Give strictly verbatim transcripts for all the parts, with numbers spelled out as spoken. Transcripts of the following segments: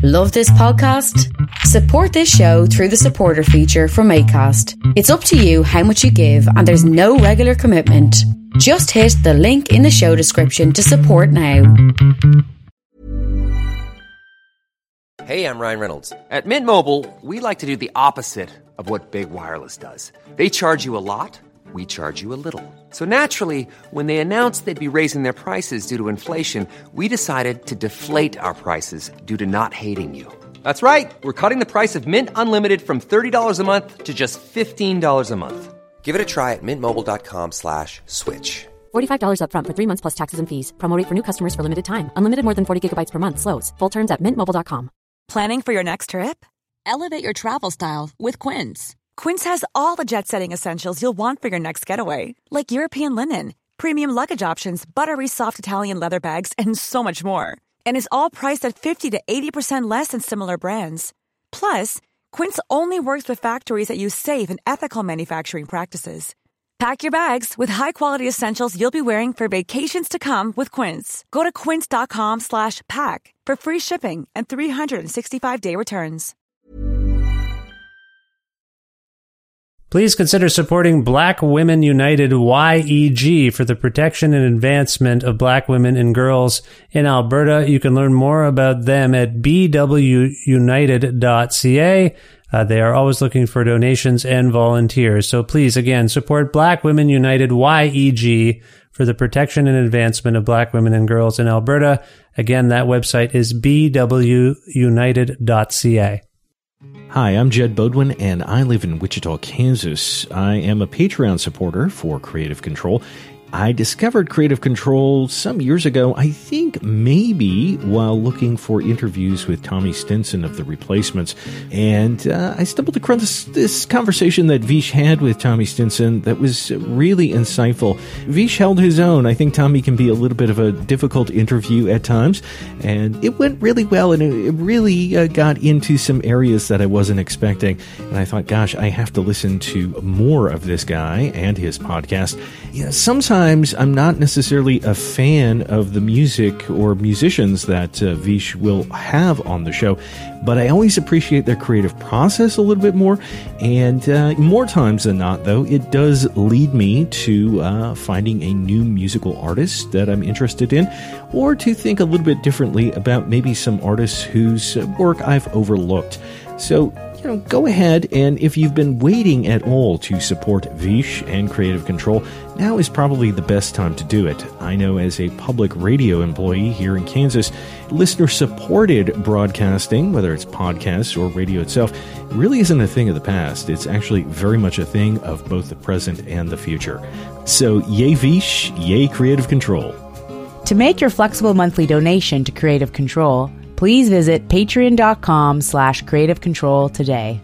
Love this podcast? Support this show through the supporter feature from Acast. It's up to you how much you give, and there's no regular commitment. Just hit the link in the show description to support now. Hey, I'm Ryan Reynolds. At Mint Mobile, we like to do the opposite of what Big Wireless does. They charge you a lot, we charge you a little. So naturally, when they announced they'd be raising their prices due to inflation, we decided to deflate our prices due to not hating you. That's right. We're cutting the price of Mint Unlimited from thirty dollars a month to just fifteen dollars a month. Give it a try at mintmobile.com slash switch. forty-five dollars up front for three months plus taxes and fees. Promo rate for new customers for limited time. Unlimited more than forty gigabytes per month. Slows full terms at mint mobile dot com. Planning for your next trip? Elevate your travel style with Quince. Quince has all the jet-setting essentials you'll want for your next getaway, like European linen, premium luggage options, buttery soft Italian leather bags, and so much more. And is all priced at fifty to eighty percent less than similar brands. Plus, Quince only works with factories that use safe and ethical manufacturing practices. Pack your bags with high-quality essentials you'll be wearing for vacations to come with Quince. Go to quince.com slash pack for free shipping and three sixty-five day returns. Please consider supporting Black Women United Y E G for the protection and advancement of black women and girls in Alberta. You can learn more about them at b w united dot c a. Uh, they are always looking for donations and volunteers. So please, again, support Black Women United Y E G for the protection and advancement of black women and girls in Alberta. Again, that website is b w united dot c a. Hi, I'm Jed Bodwin, and I live in Wichita, Kansas. I am a Patreon supporter for Creative Control. I discovered Creative Control some years ago, I think maybe while looking for interviews with Tommy Stinson of The Replacements. And uh, I stumbled across this, this conversation that Vish had with Tommy Stinson that was really insightful. Vish held his own. I think Tommy can be a little bit of a difficult interview at times. And it went really well, and it really uh, got into some areas that I wasn't expecting. And I thought, gosh, I have to listen to more of this guy and his podcast. You know, sometimes Sometimes I'm not necessarily a fan of the music or musicians that uh, Vish will have on the show, but I always appreciate their creative process a little bit more. And uh, more times than not, though, it does lead me to uh, finding a new musical artist that I'm interested in, or to think a little bit differently about maybe some artists whose work I've overlooked. So, you know, go ahead, and if you've been waiting at all to support Vish and Creative Control, now is probably the best time to do it. I know as a public radio employee here in Kansas, listener-supported broadcasting, whether it's podcasts or radio itself, really isn't a thing of the past. It's actually very much a thing of both the present and the future. So, yay Vish, yay Creative Control. To make your flexible monthly donation to Creative Control, please visit patreon.com slash creative control today.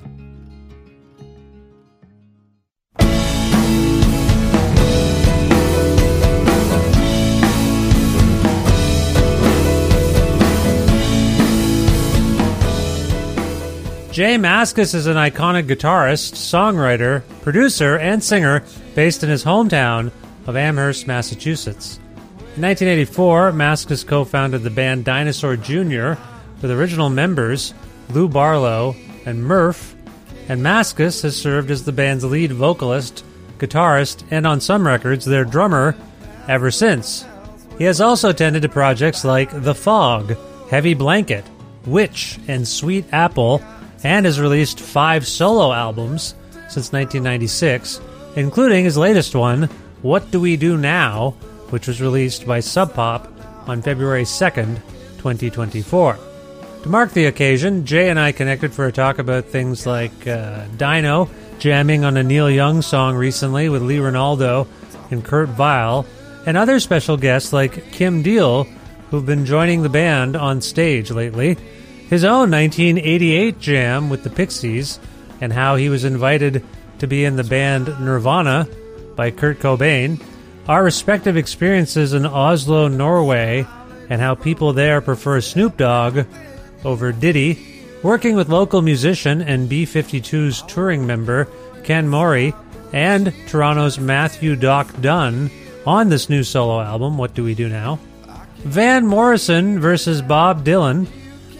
J Mascis is an iconic guitarist, songwriter, producer, and singer based in his hometown of Amherst, Massachusetts. In nineteen eighty-four, Mascis co-founded the band Dinosaur Junior with original members Lou Barlow and Murph, and Mascis has served as the band's lead vocalist, guitarist, and on some records, their drummer, ever since. He has also tended to projects like The Fog, Heavy Blanket, Witch, and Sweet Apple, and has released five solo albums since nineteen ninety-six, including his latest one, What Do We Do Now?, which was released by Sub Pop on February second, twenty twenty-four. To mark the occasion, Jay and I connected for a talk about things like uh, Dino, jamming on a Neil Young song recently with Lee Ronaldo and Kurt Vile, and other special guests like Kim Deal, who've been joining the band on stage lately, his own nineteen eighty-eight jam with the Pixies, and how he was invited to be in the band Nirvana by Kurt Cobain, our respective experiences in Oslo, Norway, and how people there prefer Snoop Dogg over Diddy, working with local musician and B fifty-two's touring member Ken Mori, and Toronto's Matthew Doc Dunn on this new solo album, What Do We Do Now? Van Morrison versus Bob Dylan,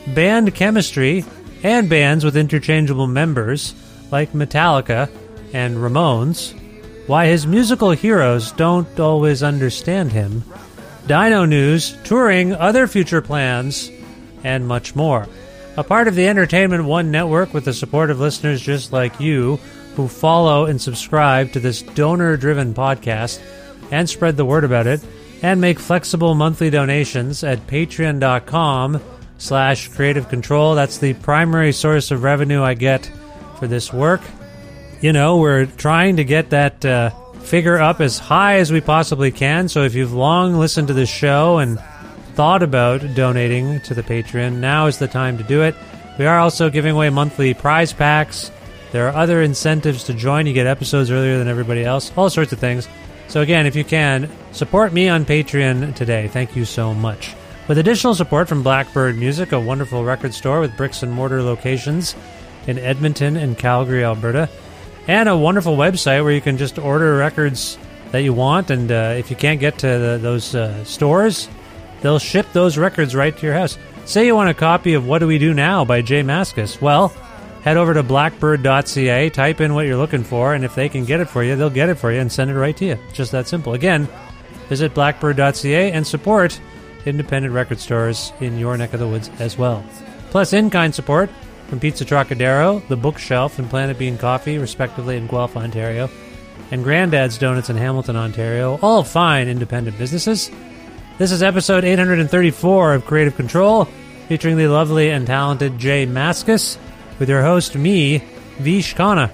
band chemistry, and bands with interchangeable members like Metallica and Ramones, why his musical heroes don't always understand him, Dino news, touring, other future plans, and much more. A part of the Entertainment One network with the support of listeners just like you who follow and subscribe to this donor-driven podcast and spread the word about it and make flexible monthly donations at patreon.com slash creative control. That's the primary source of revenue I get for this work. You know, we're trying to get that uh, figure up as high as we possibly can. So if you've long listened to this show and thought about donating to the Patreon, now is the time to do it. We are also giving away monthly prize packs. There are other incentives to join. You get episodes earlier than everybody else, all sorts of things. So again, if you can, support me on Patreon today. Thank you so much. With additional support from Blackbird Music, a wonderful record store with bricks and mortar locations in Edmonton and Calgary, Alberta, and a wonderful website where you can just order records that you want, and uh, if you can't get to the, those uh, stores, they'll ship those records right to your house. Say you want a copy of What Do We Do Now by Jay Mascis. Well, head over to blackbird dot c a, type in what you're looking for, and if they can get it for you, they'll get it for you and send it right to you. It's just that simple. Again, visit blackbird dot c a and support independent record stores in your neck of the woods as well. Plus, in-kind support from Pizza Trocadero, The Bookshelf, and Planet Bean Coffee, respectively, in Guelph, Ontario, and Granddad's Donuts in Hamilton, Ontario, all fine independent businesses. This is episode eight hundred thirty-four of Creative Control, featuring the lovely and talented Jay Mascis, with your host, me, Vish Khanna.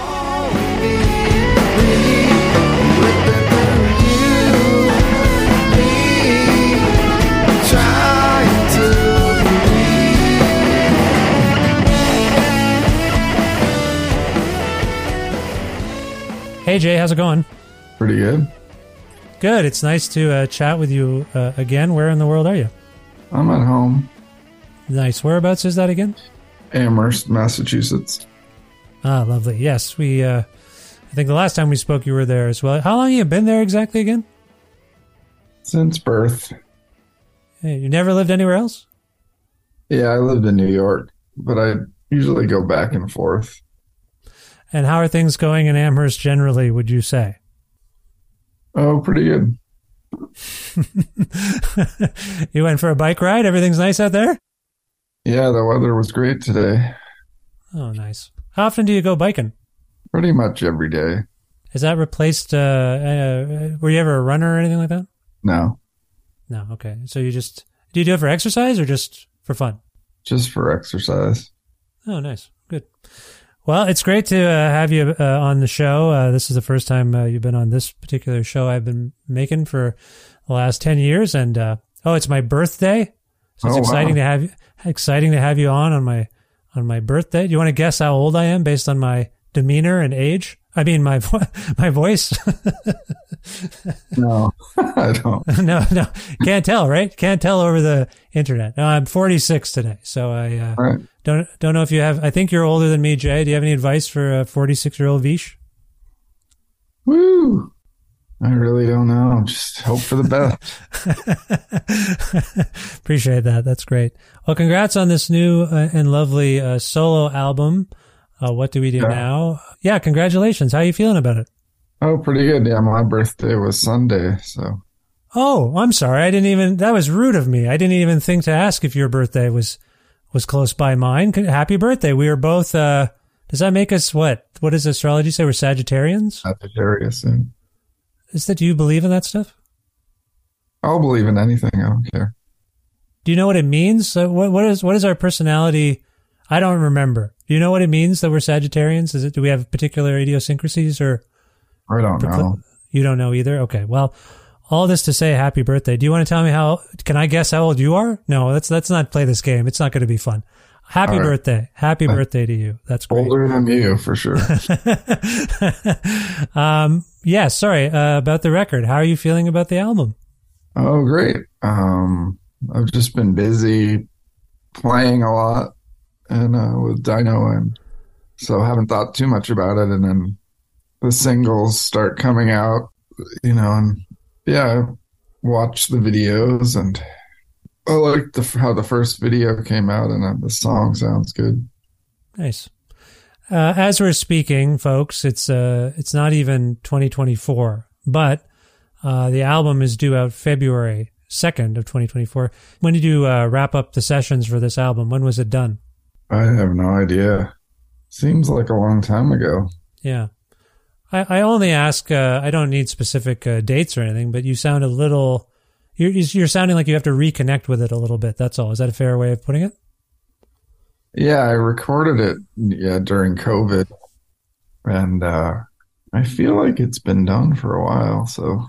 Hey Jay, how's it going? Pretty good. Good. It's nice to uh, chat with you uh, again. Where in the world are you? I'm at home. Nice. Whereabouts is that again? Amherst, Massachusetts. Ah, lovely. Yes, we. Uh, I think the last time we spoke, you were there as well. How long have you been there exactly again? Since birth. Hey, you never lived anywhere else? Yeah, I lived in New York, but I usually go back and forth. And how are things going in Amherst generally, would you say? Oh, pretty good. You went for a bike ride? Everything's nice out there? Yeah, the weather was great today. Oh, nice. How often do you go biking? Pretty much every day. Has that replaced, uh, uh, were you ever a runner or anything like that? No. No, okay. So you just, do you do it for exercise or just for fun? Just for exercise. Oh, nice. Good. Well, it's great to uh, have you uh, on the show. Uh, this is the first time uh, you've been on this particular show I've been making for the last ten years. And, uh, oh, it's my birthday. So it's oh, exciting wow. to have you, exciting to have you on on my, on my birthday. Do you want to guess how old I am based on my demeanor and age? I mean, my, vo- my voice. No, I don't. no, no, can't tell, right? Can't tell over the internet. No, I'm forty-six today. So I, uh, Right. don't, don't know if you have, I think you're older than me, Jay. Do you have any advice for a forty-six year old Vish? Woo! I really don't know. Just hope for the best. Appreciate that. That's great. Well, congrats on this new uh, and lovely uh, solo album. Uh, what do we do yeah. now? Yeah, congratulations. How are you feeling about it? Oh, pretty good. Yeah, my birthday was Sunday, so. Oh, I'm sorry. I didn't even, that was rude of me. I didn't even think to ask if your birthday was, was close by mine. Happy birthday. We were both, uh, does that make us what? What does astrology say? We're Sagittarians? Sagittarius. Yeah. Is that, do you believe in that stuff? I'll believe in anything. I don't care. Do you know what it means? Uh, what, what is, what is our personality? I don't remember. Do you know what it means that we're Sagittarians? Is it, do we have particular idiosyncrasies or? I don't know. You don't know either? Okay. Well, all this to say happy birthday. Do you want to tell me how, can I guess how old you are? No, let's, let's not play this game. It's not going to be fun. Happy right. birthday. Happy uh, birthday to you. That's great. Older than you, for sure. um, yeah, sorry, uh, about the record. How are you feeling about the album? Oh, great. Um, I've just been busy playing a lot and, uh, with Dino, and so I haven't thought too much about it. And then the singles start coming out, you know, and yeah, I watch the videos and I like the, how the first video came out, and uh, the song sounds good. Nice. Uh, as we're speaking, folks, it's uh, it's not even twenty twenty-four, but uh, the album is due out February second of twenty twenty-four. When did you uh, wrap up the sessions for this album? When was it done? I have no idea. Seems like a long time ago. Yeah. I, I only ask, uh, I don't need specific uh, dates or anything, but you sound a little, you're, you're sounding like you have to reconnect with it a little bit. That's all. Is that a fair way of putting it? Yeah, I recorded it yeah during COVID, and uh, I feel like it's been done for a while. So,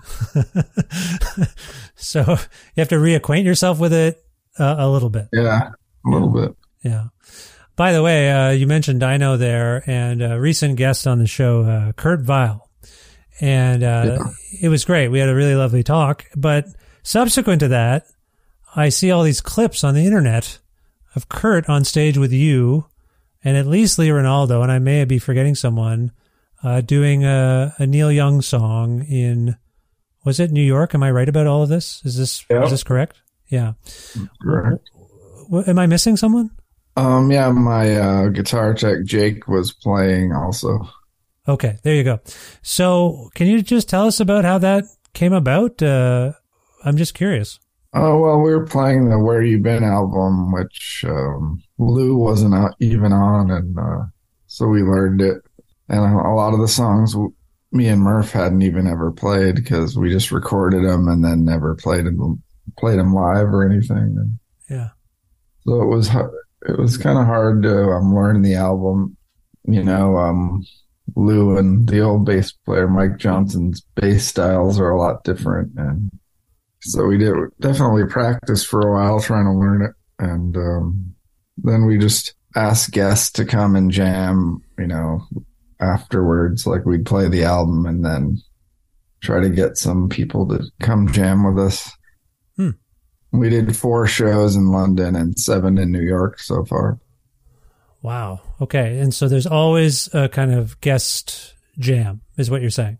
so you have to reacquaint yourself with it uh, a little bit. Yeah, a little yeah. bit. Yeah. By the way, uh, you mentioned Dino there, and a recent guest on the show, uh, Kurt Vile. And uh, yeah. It was great. We had a really lovely talk. But subsequent to that, I see all these clips on the internet of Kurt on stage with you and at least Lee Ronaldo, and I may be forgetting someone, uh, doing a, a Neil Young song in, was it New York? Am I right about all of this? Is this, yeah. is this correct? Yeah. Correct. W- am I missing someone? Um, yeah, my uh, guitar tech, Jake, was playing also. Okay, there you go. So can you just tell us about how that came about? Uh, I'm just curious. Oh, well, we were playing the Where You Been album, which um, Lou wasn't even on, and uh, so we learned it. And a lot of the songs me and Murph hadn't even ever played because we just recorded them and then never played them, played them live or anything. And yeah. So it was hard. It was kind of hard to um, learn the album. You know, um, Lou and the old bass player, Mike Johnson's bass styles are a lot different. And so we did definitely practice for a while trying to learn it. And um, then we just asked guests to come and jam, you know, afterwards. Like we'd play the album and then try to get some people to come jam with us. Hmm. We did four shows in London and seven in New York so far. Wow. Okay. And so there's always a kind of guest jam, is what you're saying?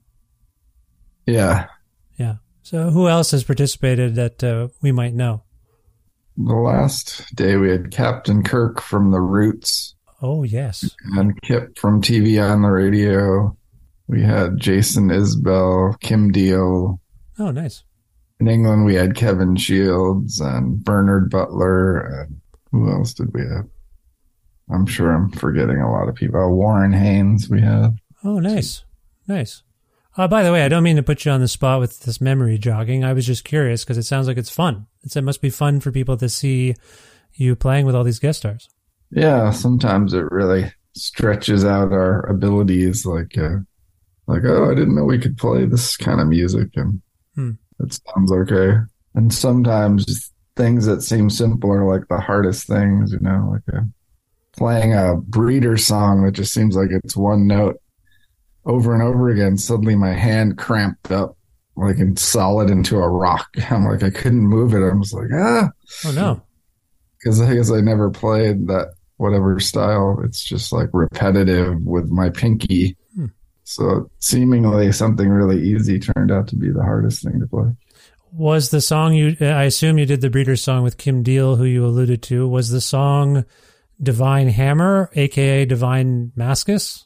Yeah. Yeah. So who else has participated that uh, we might know? The last day we had Captain Kirk from The Roots. Oh, yes. And Kip from T V on the Radio. We had Jason Isbell, Kim Deal. Oh, nice. In England, we had Kevin Shields and Bernard Butler. And who else did we have? I'm sure I'm forgetting a lot of people. Oh, Warren Haynes we had. Oh, nice. Nice. Uh, by the way, I don't mean to put you on the spot with this memory jogging. I was just curious because it sounds like it's fun. It's, it must be fun for people to see you playing with all these guest stars. Yeah, sometimes it really stretches out our abilities. Like, uh, like oh, I didn't know we could play this kind of music. And hmm. it sounds okay. And sometimes things that seem simple are like the hardest things, you know, like a, playing a Breeder song that just seems like it's one note over and over again. Suddenly my hand cramped up like it's solid into a rock. I'm like, I couldn't move it. I was like, ah. Oh, no. Because I guess I never played that whatever style. It's just like repetitive with my pinky. Hmm. So seemingly something really easy turned out to be the hardest thing to play. Was the song you, I assume you did the Breeder song with Kim Deal, who you alluded to. Was the song Divine Hammer, a k a. Divine Maskus?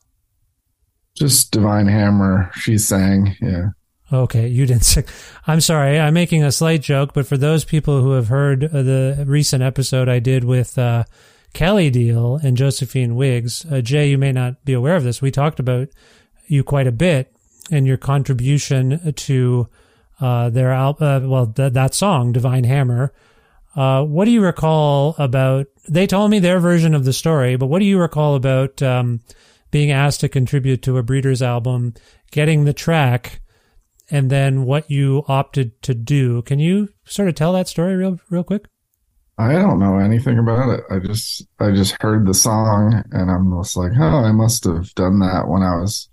Just Divine Hammer. She sang, yeah. Okay, you didn't sing. I'm sorry, I'm making a slight joke, but for those people who have heard the recent episode I did with uh, Kelly Deal and Josephine Wiggs, uh, Jay, you may not be aware of this. We talked about you quite a bit and your contribution to uh, their al- uh, well, th- that song, Divine Hammer. Uh, what do you recall about, they told me their version of the story, but what do you recall about um, being asked to contribute to a Breeders album, getting the track, and then what you opted to do? Can you sort of tell that story real real quick? I don't know anything about it. I just I just heard the song and I'm just like, oh, I must have done that when I was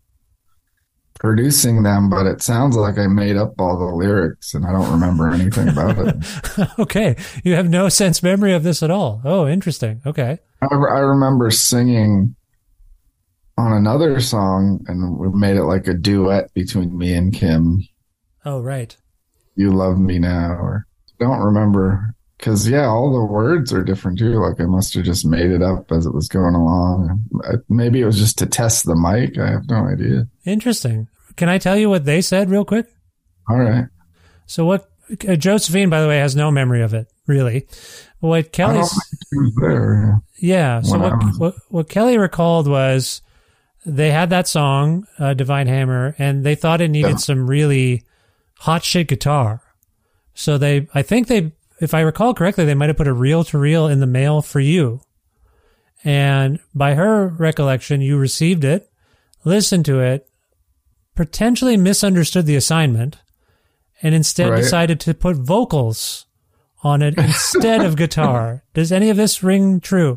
producing them, but it sounds like I made up all the lyrics and I don't remember anything about it. Okay. You have no sense memory of this at all. Oh, interesting. Okay. I, I remember singing on another song and we made it like a duet between me and Kim. Oh, right. You Love Me Now, or don't remember Because, yeah, all the words are different too. Like I must have just made it up as it was going along. Maybe it was just to test the mic. I have no idea. Interesting. Can I tell you what they said real quick? All right. So what uh, Josephine, by the way, has no memory of it, really. What Kelly... was there. Yeah. So what, was... what, what Kelly recalled was they had that song, uh, Divine Hammer, and they thought it needed yeah. some really hot shit guitar. So they, I think they... If I recall correctly, they might have put a reel-to-reel in the mail for you. And by her recollection, you received it, listened to it, potentially misunderstood the assignment, and instead right. decided to put vocals on it instead of guitar. Does any of this ring true?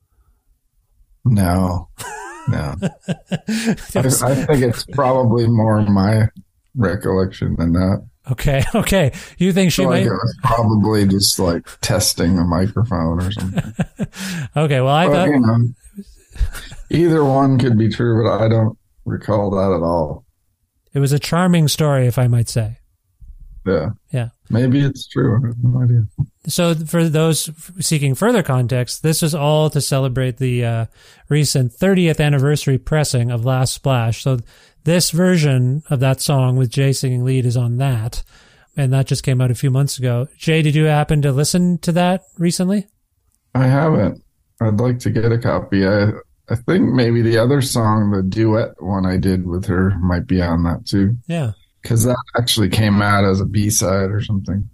No. No. I, I think it's probably more my recollection than that. Okay, okay. You think she might... Like it was probably just like testing a microphone or something. Okay, well, I but, thought... You know, either one could be true, but I don't recall that at all. It was a charming story, if I might say. Yeah. Yeah. Maybe it's true. I have no idea. So for those seeking further context, this was all to celebrate the uh, recent thirtieth anniversary pressing of Last Splash. So this version of that song with Jay singing lead is on that, and that just came out a few months ago. Jay, did you happen to listen to that recently? I haven't. I'd like to get a copy. I I think maybe the other song, the duet one I did with her, might be on that too. Yeah. Because that actually came out as a B-side or something.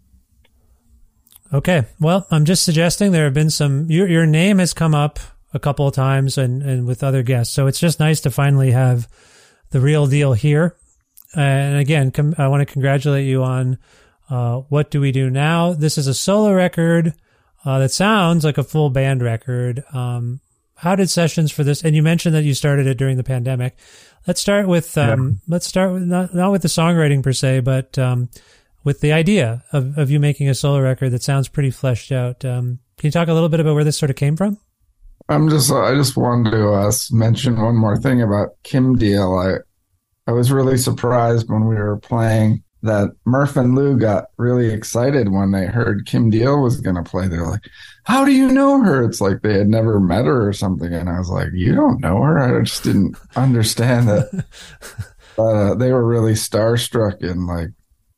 Okay. Well, I'm just suggesting there have been some... Your, your name has come up a couple of times and, and with other guests, so it's just nice to finally have the real deal here. Uh, and again, com- I want to congratulate you on uh, What Do We Do Now? This is a solo record uh, that sounds like a full band record. Um, how did sessions for this... And you mentioned that you started it during the pandemic. Let's start with um, yeah. let's start with not not with the songwriting per se, but um, with the idea of, of you making a solo record that sounds pretty fleshed out. Um, can you talk a little bit about where this sort of came from? I'm just I just wanted to uh, mention one more thing about Kim Deal. I I was really surprised when we were playing that Murph and Lou got really excited when they heard Kim Deal was going to play. They're like, "How do you know her?" It's like they had never met her or something. And I was like, "You don't know her?" I just didn't understand that. uh, they were really starstruck and like,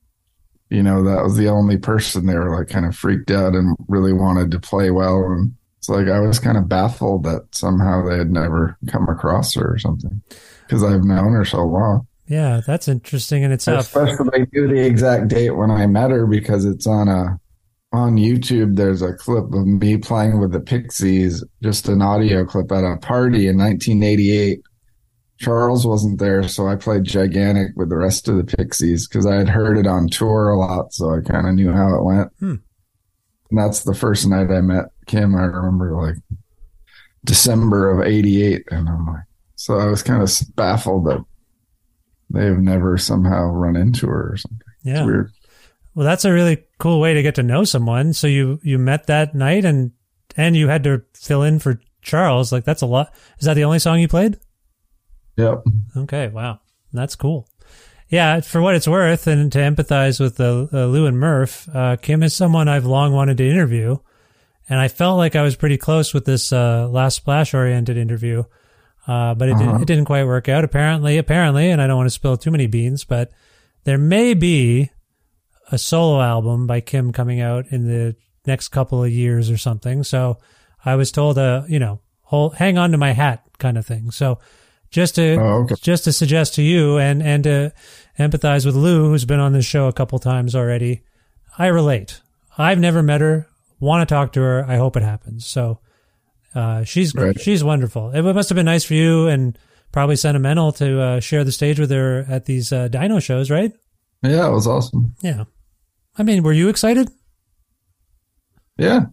you know, that was the only person they were like kind of freaked out and really wanted to play well. And it's like I was kind of baffled that somehow they had never come across her or something because I've known her so long. Yeah, that's interesting in itself. Especially they knew the exact date when I met her because it's on a on YouTube. There's a clip of me playing with the Pixies, just an audio clip at a party in nineteen eighty-eight. Charles wasn't there, so I played Gigantic with the rest of the Pixies because I had heard it on tour a lot, so I kind of knew how it went. Hmm. And that's the first night I met Kim. I remember like December of eighty-eight, and I'm like, so I was kind of baffled that they've never somehow run into her or something. Yeah. It's weird. Well, that's a really cool way to get to know someone. So you, you met that night and, and you had to fill in for Charles. Like that's a lot. Is that the only song you played? Yep. Okay. Wow. That's cool. Yeah. For what it's worth and to empathize with uh, uh, Lou and Murph, uh, Kim is someone I've long wanted to interview. And I felt like I was pretty close with this, uh, Last Splash oriented interview. Uh, but it, uh-huh. did, it didn't quite work out. Apparently, apparently, and I don't want to spill too many beans, but there may be a solo album by Kim coming out in the next couple of years or something. So I was told, uh, you know, hold, hang on to my hat kind of thing. So just to, oh, okay. just to suggest to you and, and to empathize with Lou, who's been on this show a couple times already, I relate. I've never met her, want to talk to her. I hope it happens. So, Uh, she's right. she's wonderful. It must have been nice for you and probably sentimental to uh, share the stage with her at these uh, Dino shows, right? Yeah, it was awesome. Yeah. I mean, were you excited? Yeah.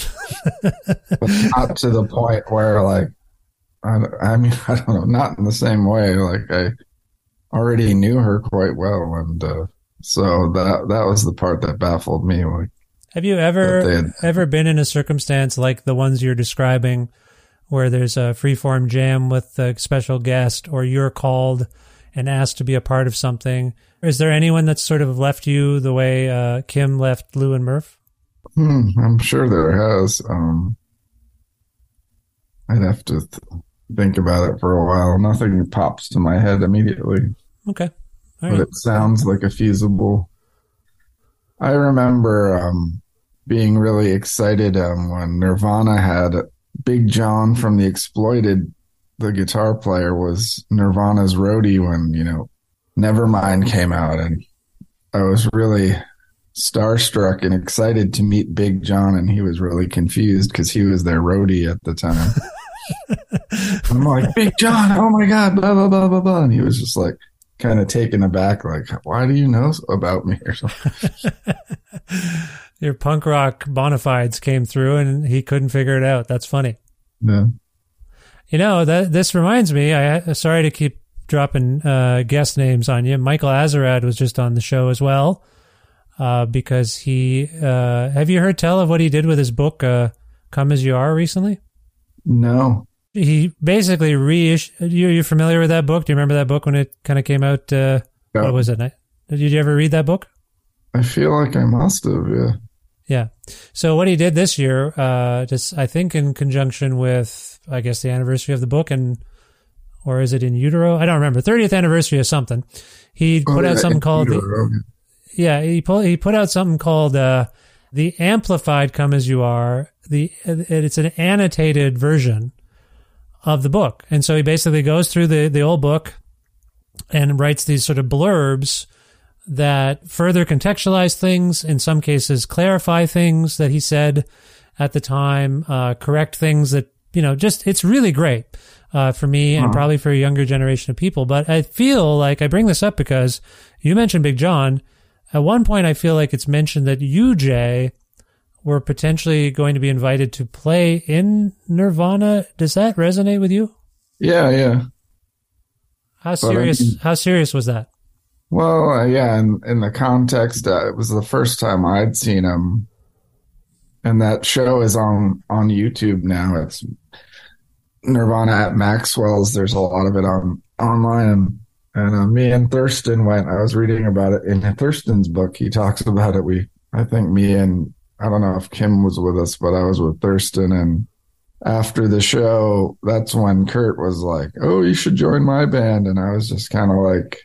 But not to the point where, like, I, I mean, I don't know, not in the same way. Like, I already knew her quite well. And uh, so that that was the part that baffled me. Like, Have you ever ever been in a circumstance like the ones you're describing where there's a freeform jam with a special guest or you're called and asked to be a part of something? Is there anyone that's sort of left you the way uh, Kim left Lou and Murph? Hmm, I'm sure there has. Um, I'd have to th- think about it for a while. Nothing pops to my head immediately. Okay. All but right. It sounds like a feasible. I remember um, being really excited um, when Nirvana had Big John from The Exploited, the guitar player, was Nirvana's roadie when, you know, Nevermind came out. And I was really starstruck and excited to meet Big John, and he was really confused because he was their roadie at the time. I'm like, Big John, oh my God, blah, blah, blah, blah, blah. And he was just like kind of taken aback, like, why do you know about me or something? Your punk rock bona fides came through and he couldn't figure it out. That's funny. Yeah. You know, that this reminds me, I sorry to keep dropping uh, guest names on you. Michael Azerrad was just on the show as well. Uh, because he, uh, have you heard tell of what he did with his book, uh, Come As You Are, recently? No. He basically reissued, you, you familiar with that book? Do you remember that book when it kind of came out? Uh, yeah. What was it? Did you ever read that book? I feel like I must have, yeah. Yeah. So what he did this year, uh, just, I think in conjunction with, I guess, the anniversary of the book, and, or is it in utero? I don't remember. thirtieth anniversary of something. He put oh, out yeah, something called... The, Yeah, he put he put out something called uh, the Amplified Come As You Are. The it's an annotated version of the book, and so he basically goes through the the old book and writes these sort of blurbs that further contextualize things. In some cases, clarify things that he said at the time, uh, correct things that you know. Just it's really great uh, for me and huh. probably for a younger generation of people. But I feel like I bring this up because you mentioned Big John. At one point, I feel like it's mentioned that you, Jay, were potentially going to be invited to play in Nirvana. Does that resonate with you? Yeah, yeah. How serious? I mean, how serious was that? Well, uh, yeah. In, in the context, uh, it was the first time I'd seen him, and that show is on on YouTube now. It's Nirvana at Maxwell's. There's a lot of it on online. And uh, me and Thurston went. I was reading about it in Thurston's book. He talks about it. We, I think, me and I don't know if Kim was with us, but I was with Thurston. And after the show, that's when Kurt was like, "Oh, you should join my band." And I was just kind of like,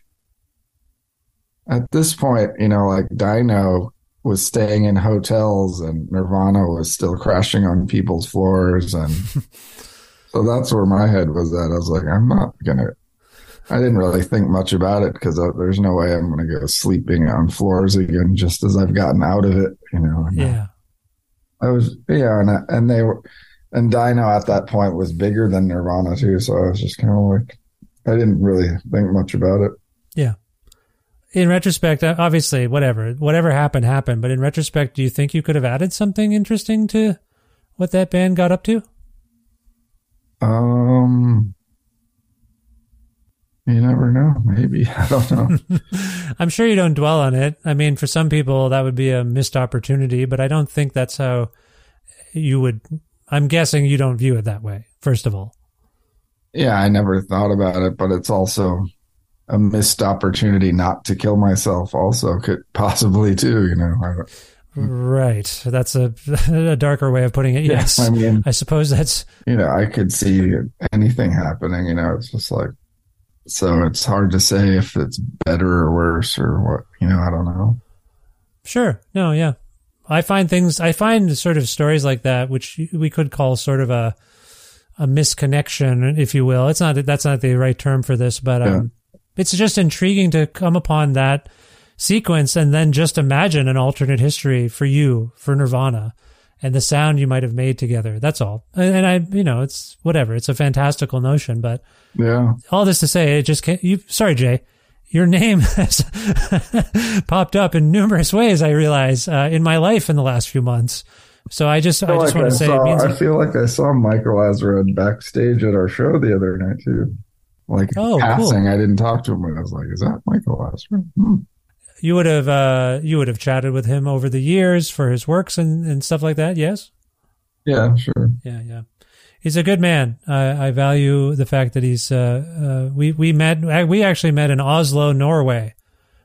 at this point, you know, like Dino was staying in hotels and Nirvana was still crashing on people's floors, and so that's where my head was at. I was like, I'm not gonna. I didn't really think much about it because there's no way I'm going to go sleeping on floors again just as I've gotten out of it, you know. And yeah. I was, yeah, and, I, and they were, and Dino at that point was bigger than Nirvana too, so I was just kind of like, I didn't really think much about it. Yeah. In retrospect, obviously, whatever, whatever happened, happened, but in retrospect, do you think you could have added something interesting to what that band got up to? Um... You never know. Maybe. I don't know. I'm sure you don't dwell on it. I mean, for some people, that would be a missed opportunity, but I don't think that's how you would. I'm guessing you don't view it that way, first of all. Yeah, I never thought about it, but it's also a missed opportunity not to kill myself, also, could possibly, too, you know. Right. That's a, a darker way of putting it. Yes. I mean, I suppose that's. You know, I could see anything happening, you know, it's just like. So it's hard to say if it's better or worse or what, you know, I don't know. Sure. No, yeah. I find things, I find sort of stories like that, which we could call sort of a a misconnection, if you will. It's not, that's not the right term for this, but um, yeah. It's just intriguing to come upon that sequence and then just imagine an alternate history for you, for Nirvana, and the sound you might have made together. That's all. And, and I, you know, it's whatever. It's a fantastical notion, but yeah. All this to say, it just can't, you, sorry, Jay, your name has popped up in numerous ways, I realize, uh, in my life in the last few months. So I just, I, I just like want to say, saw, it means I feel like I saw Michael Azerrad backstage at our show the other night too. Like oh, passing, cool. I didn't talk to him, but I was like, "Is that Michael Azerrad?" Hmm. You would have, uh, you would have chatted with him over the years for his works and, and stuff like that. Yes. Yeah, sure. Yeah, yeah. He's a good man. I, I value the fact that he's. Uh, uh, we we met. We actually met in Oslo, Norway,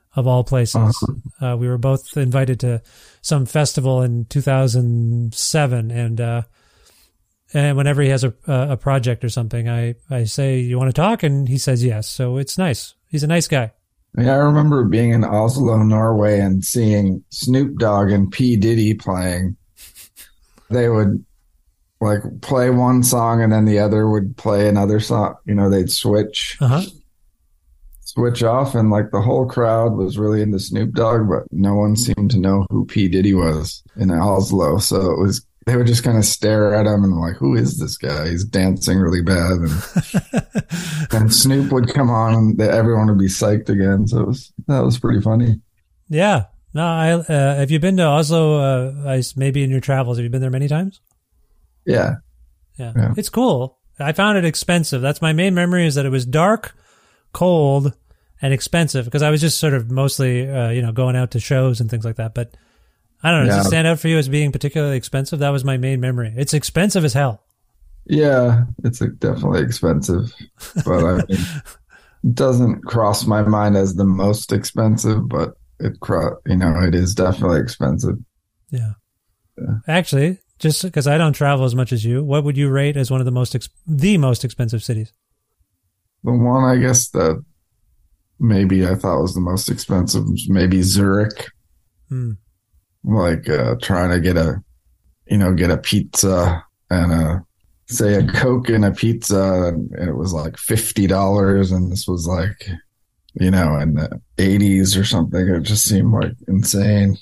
of all places. Uh-huh. Uh, we were both invited to some festival in two thousand seven, and uh, and whenever he has a a project or something, I, I say, you want to talk? And he says yes. So it's nice. He's a nice guy. Yeah, I remember being in Oslo, Norway, and seeing Snoop Dogg and P. Diddy playing. They would like play one song and then the other would play another song. You know, they'd switch, uh-huh. switch off, and like the whole crowd was really into Snoop Dogg, but no one seemed to know who P. Diddy was in Oslo. So it was, they would just kind of stare at him and like, who is this guy? He's dancing really bad. And, and Snoop would come on and everyone would be psyched again. So it was, that was pretty funny. Yeah. No, I, uh, have you been to Oslo, uh, I, maybe in your travels? Have you been there many times? Yeah. yeah. Yeah. It's cool. I found it expensive. That's my main memory, is that it was dark, cold, and expensive, because I was just sort of mostly, uh, you know, going out to shows and things like that. But I don't know. Yeah. Does it stand out for you as being particularly expensive? That was my main memory. It's expensive as hell. Yeah, it's definitely expensive, but I mean, it doesn't cross my mind as the most expensive, but it, you know, it is definitely expensive. Yeah. yeah. Actually, just because I don't travel as much as you, what would you rate as one of the most, ex- the most expensive cities? The one, I guess, that maybe I thought was the most expensive was maybe Zurich. Hmm. Like uh, trying to get a, you know, get a pizza and a, say a Coke and a pizza, and it was like fifty dollars, and this was like, you know, in the eighties or something. It just seemed like insane.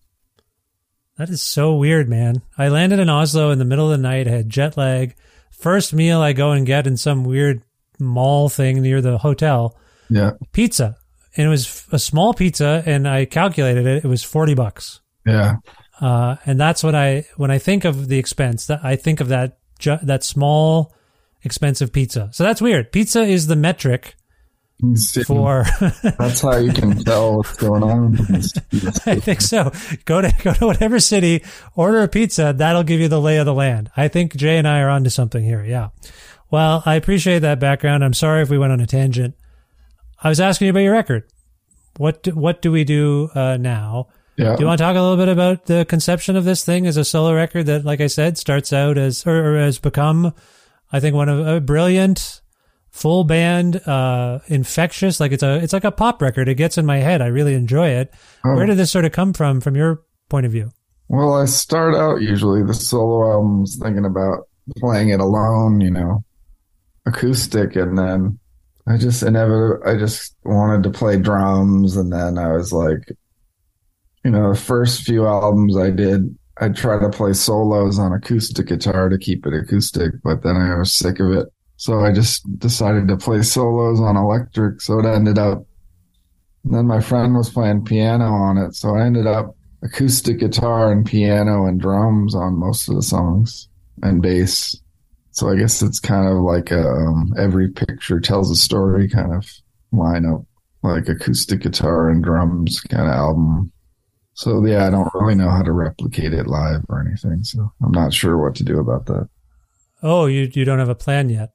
That is so weird, man. I landed in Oslo in the middle of the night, I had jet lag. First meal I go and get in some weird mall thing near the hotel. Yeah. Pizza. And it was a small pizza, and I calculated it. It was forty bucks. Yeah. Uh, and that's what I, when I think of the expense, that I think of that, ju- that small, expensive pizza. So that's weird. Pizza is the metric for. That's how you can tell what's going on. I think so. Go to, go to whatever city, order a pizza. That'll give you the lay of the land. I think Jay and I are onto something here. Yeah. Well, I appreciate that background. I'm sorry if we went on a tangent. I was asking you about your record. What do, what do we do uh, now? Yeah. Do you want to talk a little bit about the conception of this thing as a solo record that, like I said, starts out as, or, or has become, I think, one of a brilliant, full band, uh, infectious, like it's a, it's like a pop record. It gets in my head. I really enjoy it. Oh. Where did this sort of come from, from your point of view? Well, I start out usually the solo albums thinking about playing it alone, you know, acoustic, and then I just inevitably, I just wanted to play drums, and then I was like, you know, the first few albums I did, I tried to play solos on acoustic guitar to keep it acoustic, but then I was sick of it. So I just decided to play solos on electric. So it ended up, then my friend was playing piano on it. So I ended up acoustic guitar and piano and drums on most of the songs, and bass. So I guess it's kind of like a, um, every picture tells a story kind of lineup, like acoustic guitar and drums kind of album. So, yeah, I don't really know how to replicate it live or anything, so I'm not sure what to do about that. Oh, you you don't have a plan yet?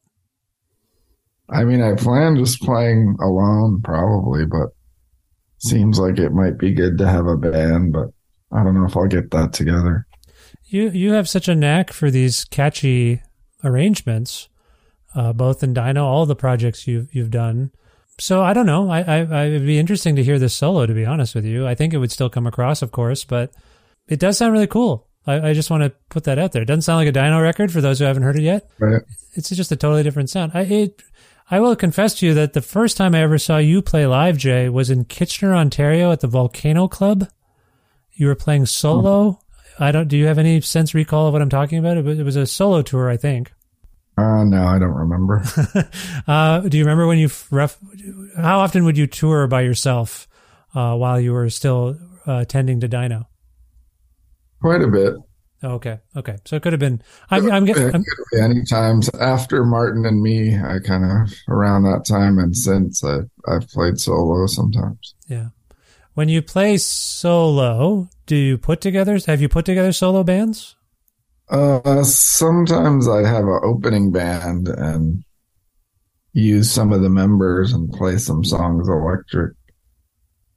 I mean, I plan just playing alone, probably, but seems like it might be good to have a band, but I don't know if I'll get that together. You you have such a knack for these catchy arrangements, uh, both in Dino, all the projects you've, you've done. So I don't know. I, I, I it'd be interesting to hear this solo, to be honest with you. I think it would still come across, of course, but it does sound really cool. I, I just want to put that out there. It doesn't sound like a Dino record for those who haven't heard it yet. Right. It's just a totally different sound. I it, I will confess to you that the first time I ever saw you play live, Jay, was in Kitchener, Ontario at the Volcano Club. You were playing solo. Hmm. I don't. Do you have any sense recall of what I'm talking about? It was, it was a solo tour, I think. Uh, no, I don't remember. uh, do you remember when you ref? How often would you tour by yourself uh, while you were still uh, tending to Dino? Quite a bit. Oh, okay, okay. So it could have been. I'm. I'm, I'm, I'm any times after Martin and Me, I kind of around that time, and since I I've played solo sometimes. Yeah. When you play solo, do you put together? Have you put together solo bands? Uh, sometimes I have an opening band and use some of the members and play some songs electric.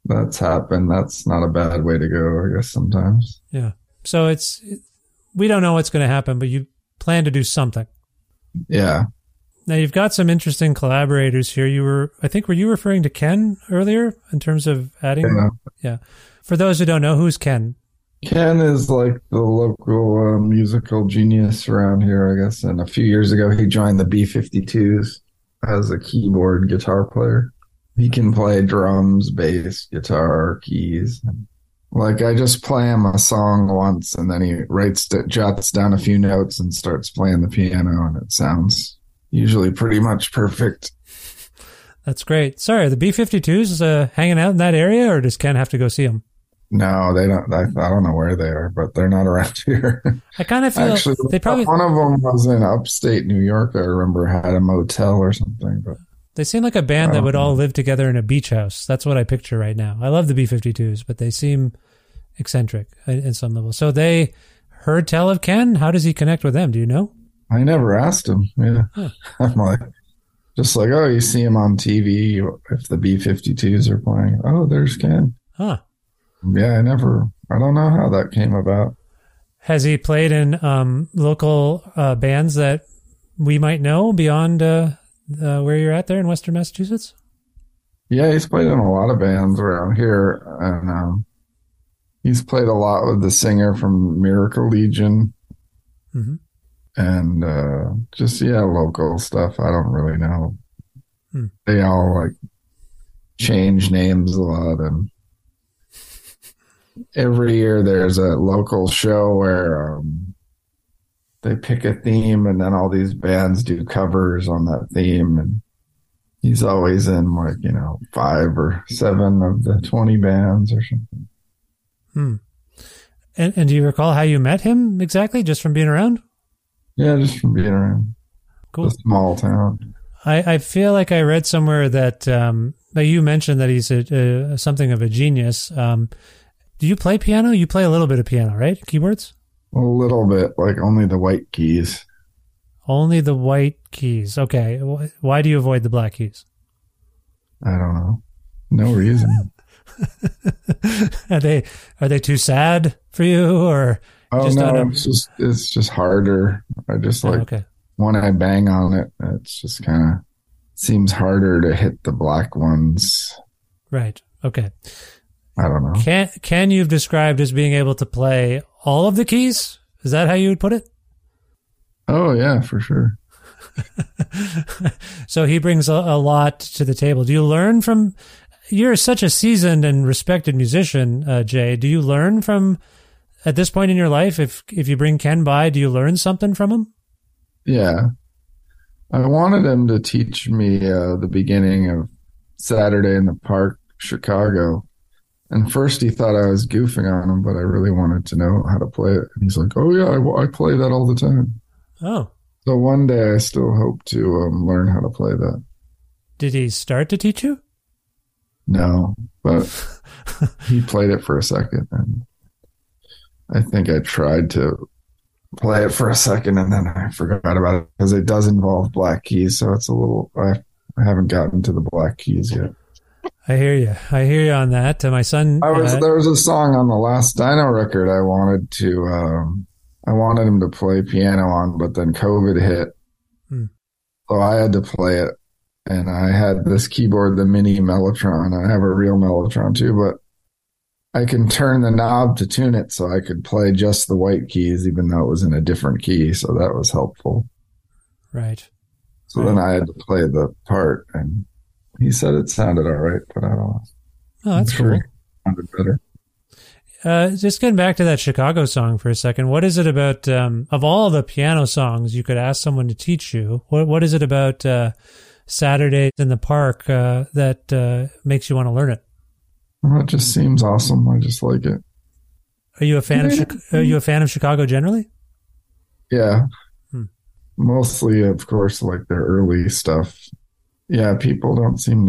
that's happened. That's not a bad way to go, I guess, sometimes. Yeah. So it's, we don't know what's going to happen, but you plan to do something. Yeah. Now you've got some interesting collaborators here. You were, I think, were you referring to Ken earlier in terms of adding? Yeah. Yeah. For those who don't know, who's Ken? Ken is like the local uh, musical genius around here, I guess. And a few years ago, he joined the B fifty-twos as a keyboard guitar player. He can play drums, bass, guitar, keys. Like, I just play him a song once, and then he writes, jots down a few notes and starts playing the piano, and it sounds usually pretty much perfect. That's great. Sorry, the B fifty-twos uh, hanging out in that area, or does Ken have to go see them? No, they don't. I, I don't know where they are, but they're not around here. I kind of feel Actually, they probably one of them was in upstate New York. I remember had a motel or something, but they seem like a band that would all live together in a beach house. That's what I picture right now. I love the B fifty-twos, but they seem eccentric in some level. So they heard tell of Ken. How does he connect with them? Do you know? I never asked him. Yeah, huh. I'm like, just like, oh, you see him on T V if the B fifty-twos are playing. Oh, there's Ken. Huh. Yeah, I never, I don't know how that came about. Has he played in um, local uh, bands that we might know beyond uh, uh, where you're at there in Western Massachusetts? Yeah, he's played in a lot of bands around here. And um, he's played a lot with the singer from Miracle Legion. Mm-hmm. And uh, just, yeah, local stuff. I don't really know. Hmm. They all like change names a lot, and every year there's a local show where um, they pick a theme, and then all these bands do covers on that theme. And he's always in like, you know, five or seven of the twenty bands or something. Hmm. And, and do you recall how you met him exactly, just from being around? Yeah, just from being around. Cool. A small town. I, I feel like I read somewhere that, um, that you mentioned that he's a, a, something of a genius. Um, do you play piano? You play a little bit of piano, right? Keyboards? A little bit, like only the white keys. Only the white keys. Okay. Why do you avoid the black keys? I don't know. No reason. are they are they too sad for you, or? Oh just no, it's just it's just harder. I just like, oh, okay. When I bang on it, it's just kind of seems harder to hit the black ones. Right. Okay. I don't know. Can Can you've described as being able to play all of the keys? Is that how you would put it? Oh yeah, for sure. So he brings a, a lot to the table. Do you learn from? You're such a seasoned and respected musician, uh, Jay. Do you learn from? At this point in your life, if if you bring Ken by, do you learn something from him? Yeah. I wanted him to teach me uh, the beginning of Saturday in the Park, Chicago. And first he thought I was goofing on him, but I really wanted to know how to play it. And he's like, oh yeah, I, I play that all the time. Oh. So one day I still hope to um, learn how to play that. Did he start to teach you? No, but he played it for a second, and I think I tried to play it for a second, and then I forgot about it because it does involve black keys. So it's a little, I, I haven't gotten to the black keys yet. I hear you. I hear you on that. Uh, my son, I was, uh, there was a song on the last Dino record I wanted to, um, I wanted him to play piano on, but then COVID hit. Hmm. So I had to play it. And I had this keyboard, the mini Mellotron. I have a real Mellotron too, but I can turn the knob to tune it so I could play just the white keys, even though it was in a different key. So that was helpful. Right. So right. then I had to play the part, and he said it sounded all right, but I don't know. Oh, that's I'm sure cool. It sounded better. Uh, just getting back to that Chicago song for a second. What is it about, um, of all the piano songs you could ask someone to teach you, what what is it about, uh, Saturday in the Park, uh, that, uh, makes you want to learn it? Well, it just seems awesome. I just like it. Are you a fan of, Chi- are you a fan of Chicago generally? Yeah. Hmm. Mostly, of course, like their early stuff. Yeah. People don't seem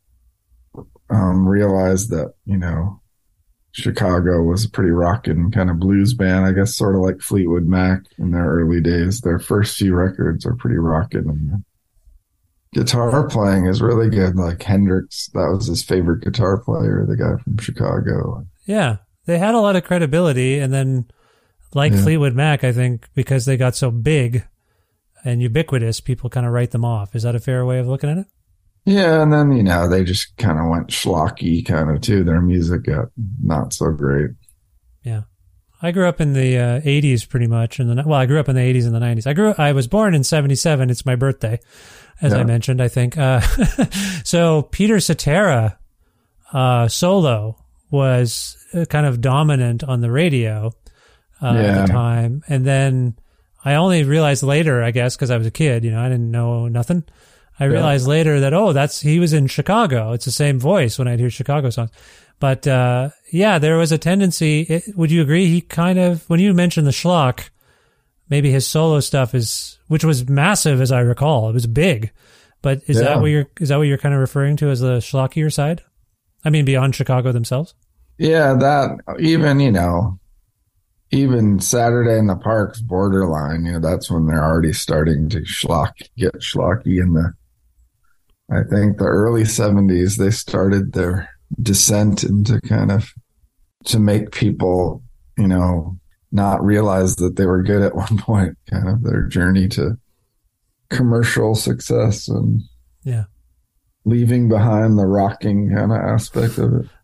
to, um, realize that, you know, Chicago was a pretty rockin' kind of blues band, I guess, sort of like Fleetwood Mac in their early days. Their first few records are pretty rockin'. And guitar playing is really good. Like Hendrix, that was his favorite guitar player, the guy from Chicago. Yeah, they had a lot of credibility, and then like yeah. Fleetwood Mac, I think because they got so big and ubiquitous, people kind of write them off. Is that a fair way of looking at it? Yeah, and then, you know, they just kind of went schlocky kind of too. Their music got not so great. Yeah. I grew up in the uh, eighties pretty much. And well, I grew up in the eighties and the nineties. I grew. I was born in seventy-seven. It's my birthday, as yeah. I mentioned, I think. Uh, so Peter Cetera uh, solo was kind of dominant on the radio uh, yeah. at the time. And then I only realized later, I guess, because I was a kid, you know, I didn't know nothing. I realized yeah. later that, oh, that's he was in Chicago. It's the same voice when I'd hear Chicago songs. But, uh, yeah, there was a tendency. It, would you agree? He kind of, when you mentioned the schlock, maybe his solo stuff is, which was massive as I recall. It was big. But is yeah. that what you're, is that what you're kind of referring to as the schlockier side? I mean, beyond Chicago themselves? Yeah, that, even, you know, even Saturday in the Park's borderline, you know, that's when they're already starting to schlock, get schlocky in the, I think the early seventies, they started their descent into kind of to make people, you know, not realize that they were good at one point, kind of their journey to commercial success and yeah, leaving behind the rocking kind of aspect of it.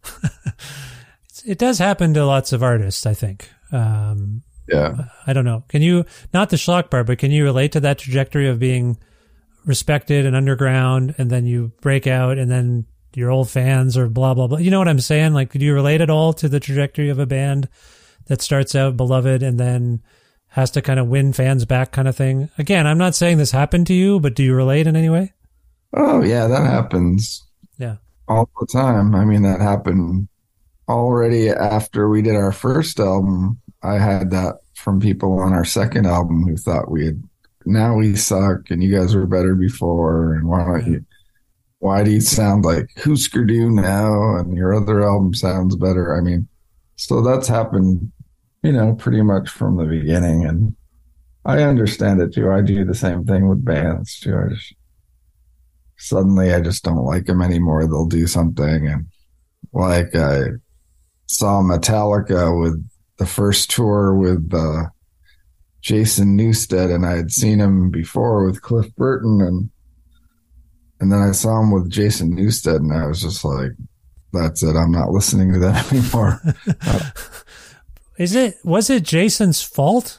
It does happen to lots of artists, I think. Um, yeah. I don't know. Can you, not the schlock part, but can you relate to that trajectory of being respected and underground, and then you break out, and then your old fans or blah, blah, blah. You know what I'm saying? Like, could you relate at all to the trajectory of a band that starts out beloved and then has to kind of win fans back kind of thing? Again, I'm not saying this happened to you, but do you relate in any way? Oh, yeah, that happens. Yeah. All the time. I mean, that happened already after we did our first album. I had that from people on our second album who thought we had, now we suck and you guys were better before, and why don't you, why do you sound like Husker Du now and your other album sounds better? I mean, so that's happened, you know, pretty much from the beginning, and I understand it too. I do the same thing with bands too. I just, suddenly I just don't like them anymore. They'll do something, and like I saw Metallica with the first tour with uh, Jason Newsted, and I had seen him before with Cliff Burton, and and then I saw him with Jason Newsted, and I was just like, that's it. I'm not listening to that anymore. uh, Is it, was it Jason's fault?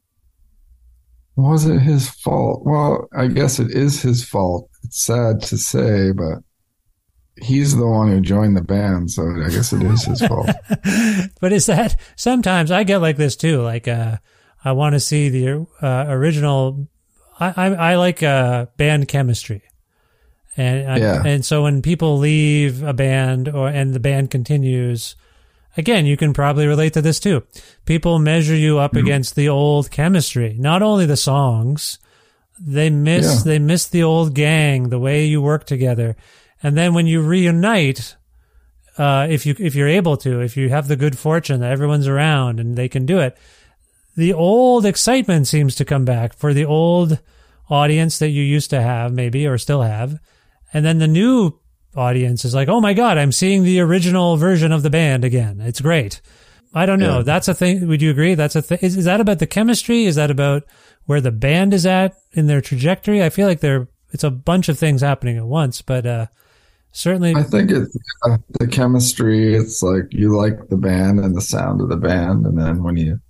Was it his fault? Well, I guess it is his fault. It's sad to say, but he's the one who joined the band, so I guess it is his fault. But is that, sometimes I get like this too, like, uh, I want to see the uh, original. I, I, I like uh, band chemistry, and I, yeah. and so when people leave a band or and the band continues, again, you can probably relate to this too. People measure you up mm-hmm. against the old chemistry, not only the songs. They miss yeah. they miss the old gang, the way you work together, and then when you reunite, uh, if you if you're able to, if you have the good fortune that everyone's around and they can do it. The old excitement seems to come back for the old audience that you used to have, maybe, or still have. And then the new audience is like, oh my God, I'm seeing the original version of the band again. It's great. I don't know. Yeah. That's a thing. Would you agree? That's a thing. Is, is that about the chemistry? Is that about where the band is at in their trajectory? I feel like there, it's a bunch of things happening at once, but, uh, certainly. I think it's uh, the chemistry. It's like you like the band and the sound of the band. And then when you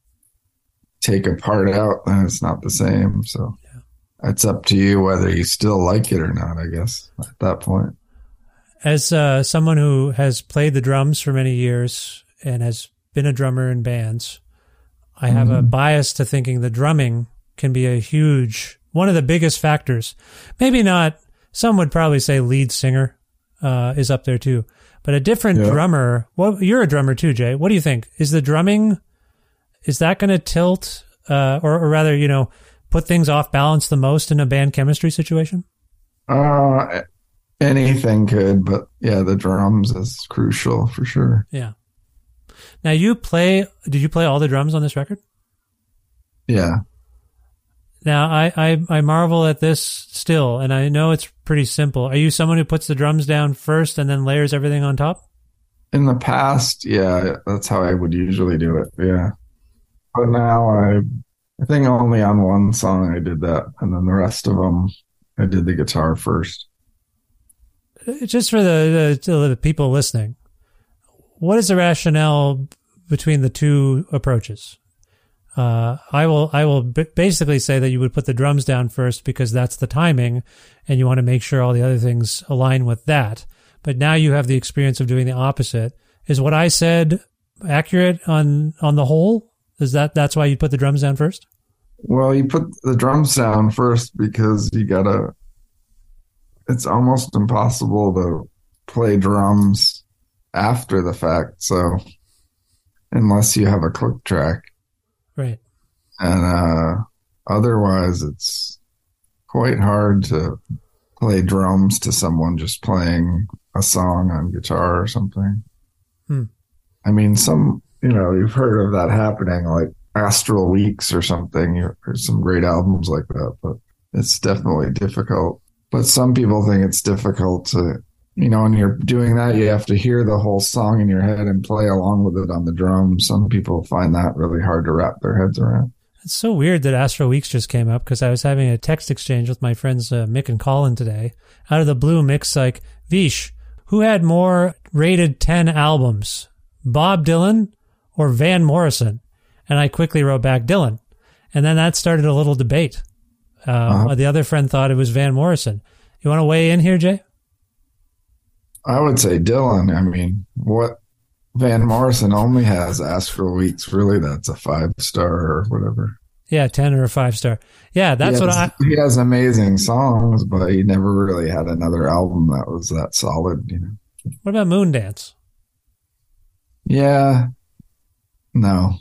take a part out, then it's not the same. So yeah. It's up to you whether you still like it or not, I guess, at that point. As uh, someone who has played the drums for many years and has been a drummer in bands, I have mm-hmm. a bias to thinking the drumming can be a huge, one of the biggest factors. Maybe not, some would probably say lead singer uh, is up there too, but a different yeah. drummer. Well, you're a drummer too, Jay. What do you think? Is the drumming... Is that going to tilt, uh, or, or rather, you know, put things off balance the most in a band chemistry situation? Uh, anything could, but yeah, the drums is crucial for sure. Yeah. Now you play, did you play all the drums on this record? Yeah. Now, I, I, I marvel at this still, and I know it's pretty simple. Are you someone who puts the drums down first and then layers everything on top? In the past, yeah, that's how I would usually do it, yeah. But now I, I think only on one song I did that, and then the rest of them, I did the guitar first. Just for the, the, the people listening, what is the rationale between the two approaches? Uh, I will I will b- basically say that you would put the drums down first because that's the timing, and you want to make sure all the other things align with that. But now you have the experience of doing the opposite. Is what I said accurate on on the whole? Is that that's why you put the drums down first? Well, you put the drums down first because you gotta. It's almost impossible to play drums after the fact. So, unless you have a click track. Right. And uh, otherwise, it's quite hard to play drums to someone just playing a song on guitar or something. Hmm. I mean, some, you know, you've heard of that happening, like Astral Weeks or something. There's some great albums like that, but it's definitely difficult. But some people think it's difficult to, you know, when you're doing that, you have to hear the whole song in your head and play along with it on the drums. Some people find that really hard to wrap their heads around. It's so weird that Astro Weeks just came up because I was having a text exchange with my friends uh, Mick and Colin today. Out of the blue, Mick's like, Vish, who had more rated ten albums, Bob Dylan or Van Morrison? And I quickly wrote back Dylan. And then that started a little debate. Uh, uh-huh. The other friend thought it was Van Morrison. You want to weigh in here, Jay? I would say Dylan. I mean, what Van Morrison only has Astral Weeks. Really, that's a five star or whatever. Yeah, ten or a five star. Yeah, that's has, what I. He has amazing songs, but he never really had another album that was that solid. You know. What about Moondance? Yeah, no.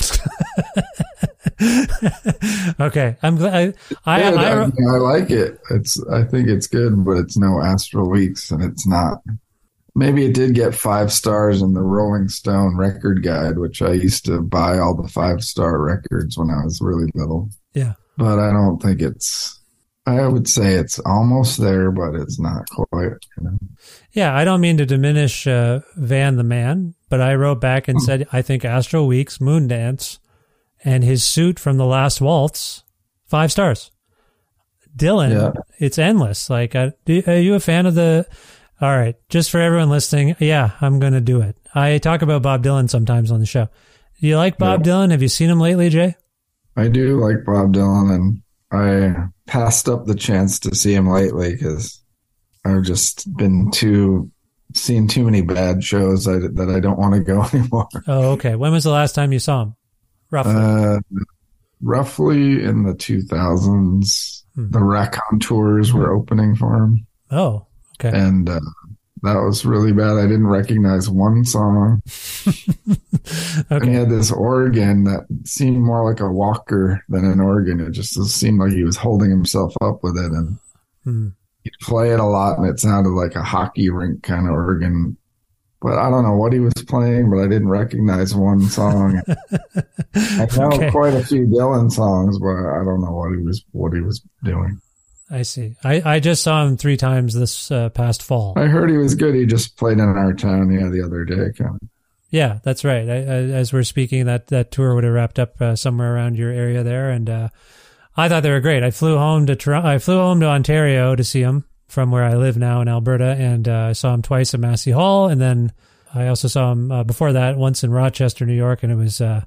Okay, I'm glad. I I, I, I, I, I like it. It's I think it's good, but it's no Astral Weeks, and it's not. Maybe it did get five stars in the Rolling Stone Record Guide, which I used to buy all the five star records when I was really little. Yeah, but I don't think it's. I would say it's almost there, but it's not quite. You know? Yeah, I don't mean to diminish uh, Van the man, but I wrote back and hmm. said I think Astral Weeks, Moondance, and his suit from The Last Waltz, five stars. Dylan, yeah. It's endless. Like, uh, do, are you a fan of the... All right, just for everyone listening, yeah, I'm going to do it. I talk about Bob Dylan sometimes on the show. Do you like Bob yeah. Dylan? Have you seen him lately, Jay? I do like Bob Dylan, and I passed up the chance to see him lately because I've just been too... seen too many bad shows I, that I don't want to go anymore. Oh, okay. When was the last time you saw him? Roughly. Uh, roughly in the two thousands. Hmm. The Raconteurs were opening for him. Oh, okay. And uh, that was really bad. I didn't recognize one song. Okay. And he had this organ that seemed more like a walker than an organ. It just seemed like he was holding himself up with it. And hmm. he'd play it a lot, and it sounded like a hockey rink kind of organ. But I don't know what he was playing, but I didn't recognize one song. I know okay. quite a few Dylan songs, but I don't know what he was what he was doing. I see. I, I just saw him three times this uh, past fall. I heard he was good. He just played in our town yeah, the other day. Kind of. Yeah, that's right. I, I, as we're speaking, that, that tour would have wrapped up uh, somewhere around your area there, and uh, I thought they were great. I flew home to Toronto, I flew home to Ontario to see him from where I live now in Alberta, and uh, I saw him twice at Massey Hall, and then I also saw him uh, before that once in Rochester, New York, and it was uh,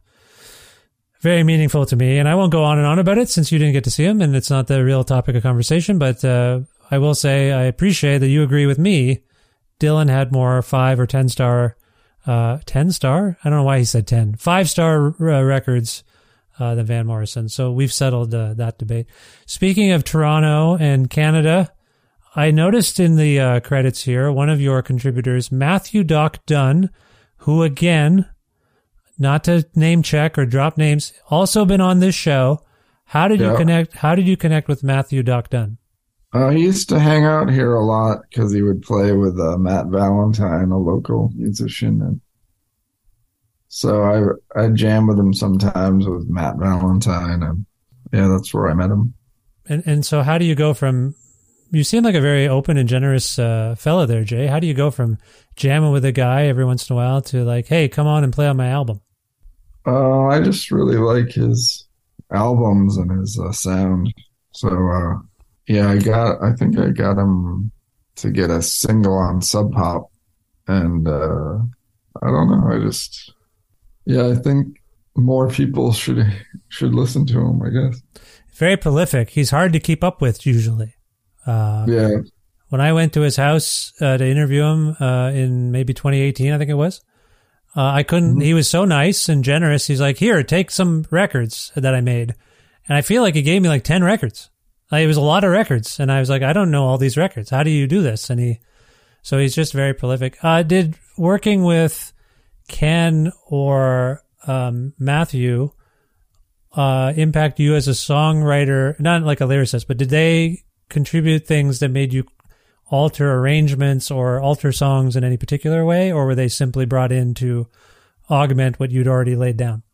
very meaningful to me. And I won't go on and on about it since you didn't get to see him, and it's not the real topic of conversation, but uh, I will say I appreciate that you agree with me. Dylan had more five or ten star, uh, ten star? I don't know why he said ten. Five star uh, records uh, than Van Morrison. So we've settled uh, that debate. Speaking of Toronto and Canada, I noticed in the uh, credits here, one of your contributors, Matthew Doc Dunn, who again, not to name check or drop names, also been on this show. How did yeah. you connect? How did you connect with Matthew Doc Dunn? Uh, he used to hang out here a lot because he would play with uh, Matt Valentine, a local musician, and so I I jam with him sometimes with Matt Valentine, and yeah, that's where I met him. And and so how do you go from, you seem like a very open and generous uh, fellow there, Jay. How do you go from jamming with a guy every once in a while to like, hey, come on and play on my album? Uh, I just really like his albums and his uh, sound. So, uh, yeah, I got, I think I got him to get a single on Sub Pop. And uh, I don't know, I just, yeah, I think more people should should listen to him, I guess. Very prolific. He's hard to keep up with usually. Uh, yeah. When I went to his house uh, to interview him uh, in maybe twenty eighteen, I think it was, uh, I couldn't, mm-hmm. he was so nice and generous. He's like, here, take some records that I made. And I feel like he gave me like ten records. Like, it was a lot of records. And I was like, I don't know all these records. How do you do this? And he, so he's just very prolific. Uh, did working with Ken or um, Matthew uh, impact you as a songwriter? Not like a lyricist, but did they contribute things that made you alter arrangements or alter songs in any particular way, or were they simply brought in to augment what you'd already laid down?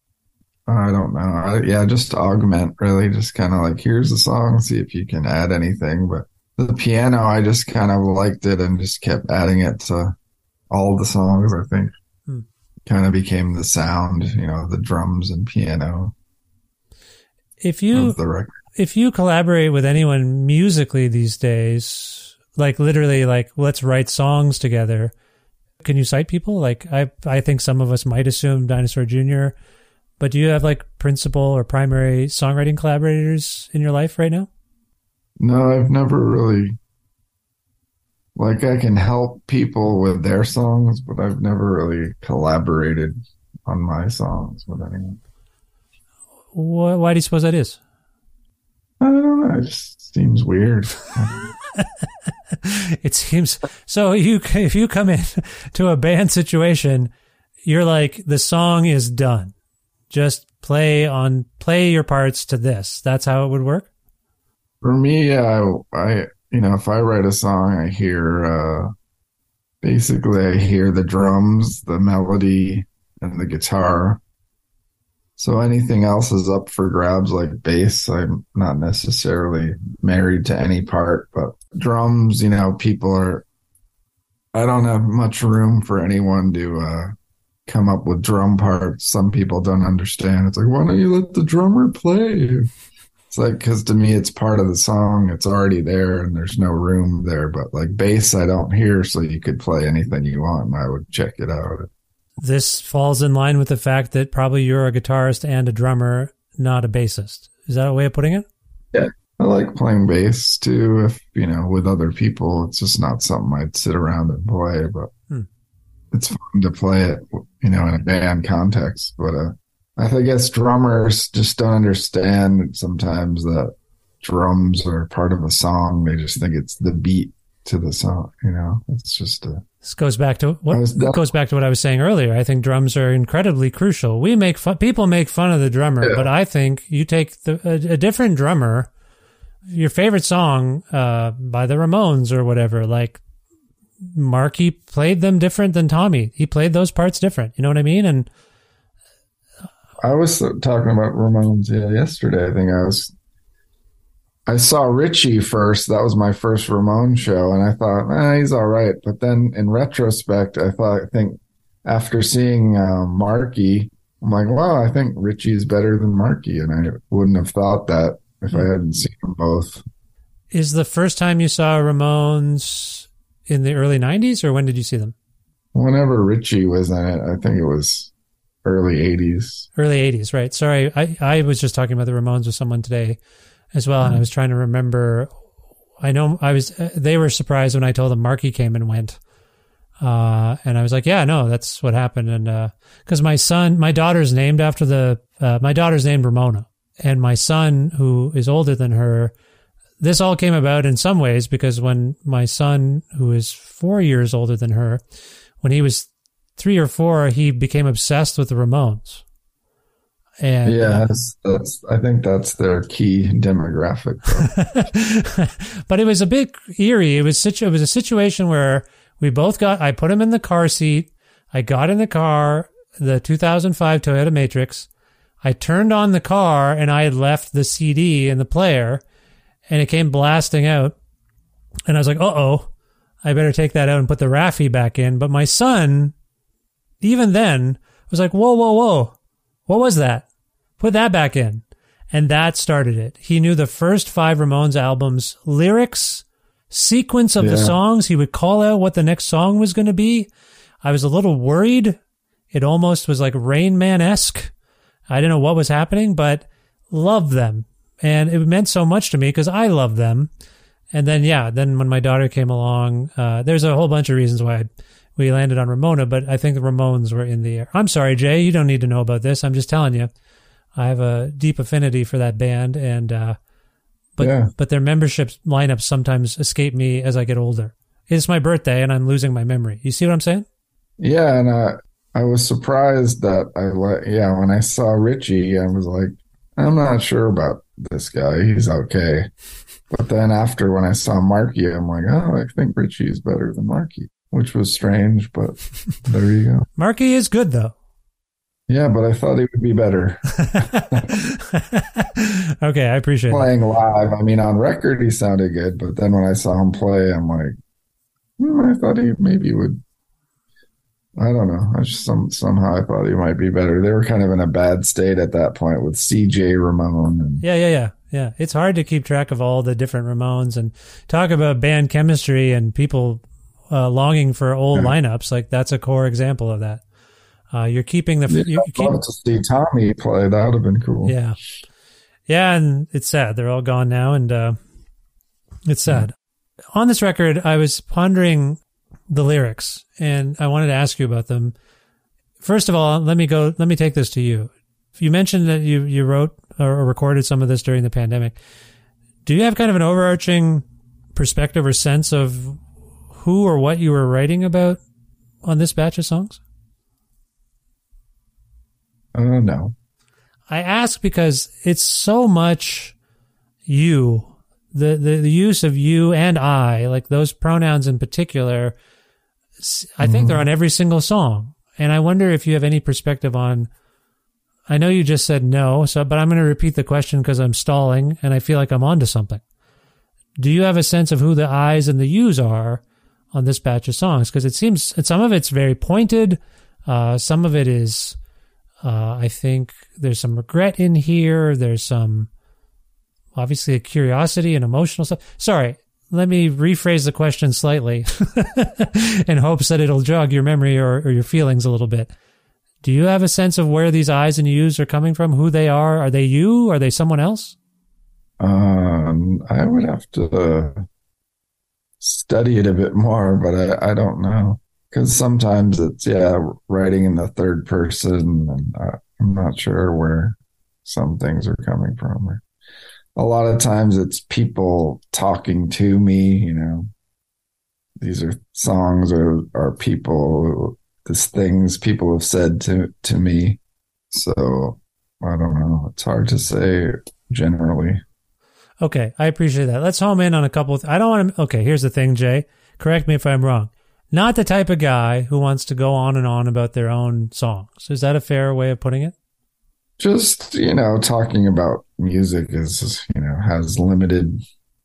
I don't know. I, yeah, just to augment, really. Just kind of like, here's the song, see if you can add anything. But the piano, I just kind of liked it and just kept adding it to all the songs, I think. Hmm. Kind of became the sound, you know, the drums and piano. If you, the record. If you collaborate with anyone musically these days, like literally like, let's write songs together, can you cite people? Like, I, I think some of us might assume Dinosaur Junior, but do you have like principal or primary songwriting collaborators in your life right now? No, I've never really, like, I can help people with their songs, but I've never really collaborated on my songs with anyone. Why, why do you suppose that is? I don't know. It just seems weird. It seems so. You, if you come in to a band situation, you're like, the song is done. Just play on, play your parts to this. That's how it would work. For me, yeah, I, I, you know, if I write a song, I hear, uh, basically, I hear the drums, the melody, and the guitar. So anything else is up for grabs, like bass. I'm not necessarily married to any part, but drums, you know, people are, I don't have much room for anyone to uh, come up with drum parts. Some people don't understand. It's like, why don't you let the drummer play? It's like, because to me, it's part of the song. It's already there and there's no room there. But like bass, I don't hear, so you could play anything you want and I would check it out. This falls in line with the fact that probably you're a guitarist and a drummer, not a bassist. Is that a way of putting it? Yeah. I like playing bass too. If, you know, with other people, it's just not something I'd sit around and play, but hmm. it's fun to play it, you know, in a band context. But uh, I guess drummers just don't understand sometimes that drums are part of a song. They just think it's the beat to the song, you know, it's just a, This goes back to what goes back to what I was saying earlier. I think drums are incredibly crucial. We make fun, people make fun of the drummer, yeah. but I think you take the, a, a different drummer, your favorite song uh, by the Ramones or whatever, like Marky played them different than Tommy. He played those parts different. You know what I mean? And I was talking about Ramones yeah, yesterday. I think I was. I saw Richie first. That was my first Ramon show, and I thought, eh, he's all right. But then, in retrospect, I thought, I think after seeing uh, Marky, I'm like, wow, I think Richie's better than Marky, and I wouldn't have thought that if I hadn't seen them both. Is the first time you saw Ramones in the early nineties, or when did you see them? Whenever Richie was in it, I think it was early eighties. Early eighties, right? Sorry, I I was just talking about the Ramones with someone today as well, and I was trying to remember. I know I was. They were surprised when I told them Marky came and went, uh, and I was like, "Yeah, no, that's what happened." And because uh, my son, my daughter's named after the. Uh, my daughter's named Ramona, and my son, who is older than her, this all came about in some ways because when my son, who is four years older than her, when he was three or four, he became obsessed with the Ramones. And, yeah, that's, that's, I think that's their key demographic. But it was a bit eerie. It was such, it was a situation where we both got, I put him in the car seat. I got in the car, the two thousand five Toyota Matrix. I turned on the car and I had left the C D in the player and it came blasting out. And I was like, uh-oh, I better take that out and put the Raffi back in. But my son, even then, was like, whoa, whoa, whoa. What was that? Put that back in. And that started it. He knew the first five Ramones albums, lyrics, sequence of yeah. the songs. He would call out what the next song was going to be. I was a little worried. It almost was like Rain Man-esque. I didn't know what was happening, but loved them. And it meant so much to me because I love them. And then, yeah, then when my daughter came along, uh, there's a whole bunch of reasons why we landed on Ramona, but I think the Ramones were in the air. I'm sorry, Jay, you don't need to know about this. I'm just telling you. I have a deep affinity for that band, and uh, but yeah. but their membership lineups sometimes escape me as I get older. It's my birthday, and I'm losing my memory. You see what I'm saying? Yeah, and I I was surprised that I like yeah when I saw Richie, I was like, I'm not sure about this guy. He's okay, but then after when I saw Marky, I'm like, oh, I think Richie is better than Marky, which was strange, but there you go. Marky is good though. Yeah, but I thought he would be better. Okay, I appreciate Playing it. live, I mean, on record, he sounded good, but then when I saw him play, I'm like, hmm, I thought he maybe would, I don't know. I just some, somehow I thought he might be better. They were kind of in a bad state at that point with C J Ramone. And, yeah, yeah, yeah. Yeah, it's hard to keep track of all the different Ramones and talk about band chemistry and people uh, longing for old yeah. lineups. Like, that's a core example of that. Uh, you're keeping the. Yeah, you, you I'd keep, love to see Tommy play. That would have been cool. Yeah, yeah, and it's sad they're all gone now, and uh, it's sad. Yeah. On this record, I was pondering the lyrics, and I wanted to ask you about them. First of all, let me go. Let me take this to you. You mentioned that you you wrote or recorded some of this during the pandemic. Do you have kind of an overarching perspective or sense of who or what you were writing about on this batch of songs? Uh, no. I ask because it's so much you, the, the, the use of you and I, like those pronouns in particular, I think mm-hmm. they're on every single song. And I wonder if you have any perspective on, I know you just said no, so, but I'm going to repeat the question because I'm stalling and I feel like I'm onto something. Do you have a sense of who the I's and the U's are on this batch of songs? Because it seems, some of it's very pointed. Uh, some of it is, Uh, I think there's some regret in here. There's some, obviously, a curiosity and emotional stuff. Sorry, let me rephrase the question slightly in hopes that it'll jog your memory or, or your feelings a little bit. Do you have a sense of where these I's and U's are coming from, who they are? Are they you? Are they someone else? Um, I would have to study it a bit more, but I, I don't know. Because sometimes it's, yeah, writing in the third person, and uh, I'm not sure where some things are coming from. Or a lot of times it's people talking to me, you know. These are songs or, or people, these things people have said to, to me. So, I don't know. It's hard to say generally. Okay, I appreciate that. Let's home in on a couple of, I don't want to, okay, here's the thing, Jay. Correct me if I'm wrong. Not the type of guy who wants to go on and on about their own songs. Is that a fair way of putting it? Just, you know, talking about music is, you know, has limited.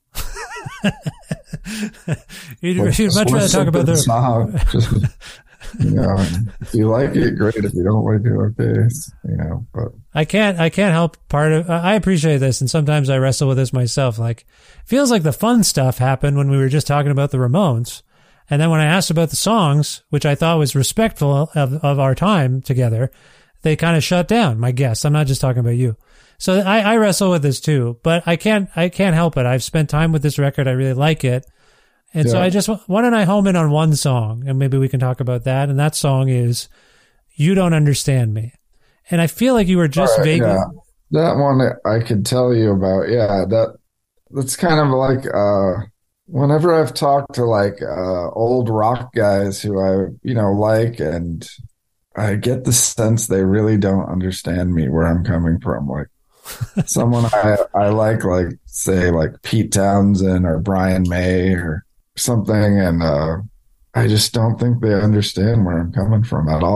you'd, you'd much rather talk about their song. Just, you know, if you like it, great. If you don't like it, okay. You know, but I can't, I can't help part of, I appreciate this. And sometimes I wrestle with this myself. Like, it feels like the fun stuff happened when we were just talking about the Ramones. And then when I asked about the songs, which I thought was respectful of, of our time together, they kind of shut down, my guests. I'm not just talking about you. So I, I wrestle with this too, but I can't, I can't help it. I've spent time with this record. I really like it. And yeah. so I just, why don't I home in on one song and maybe we can talk about that. And that song is You Don't Understand Me. And I feel like you were just right, vaguely. Yeah. That one I could tell you about. Yeah. That, that's kind of like, uh, whenever I've talked to like uh, old rock guys who I, you know, like, and I get the sense they really don't understand me, where I'm coming from. Like someone I, I like, like say like Pete Townsend or Brian May or something. And uh, I just don't think they understand where I'm coming from at all.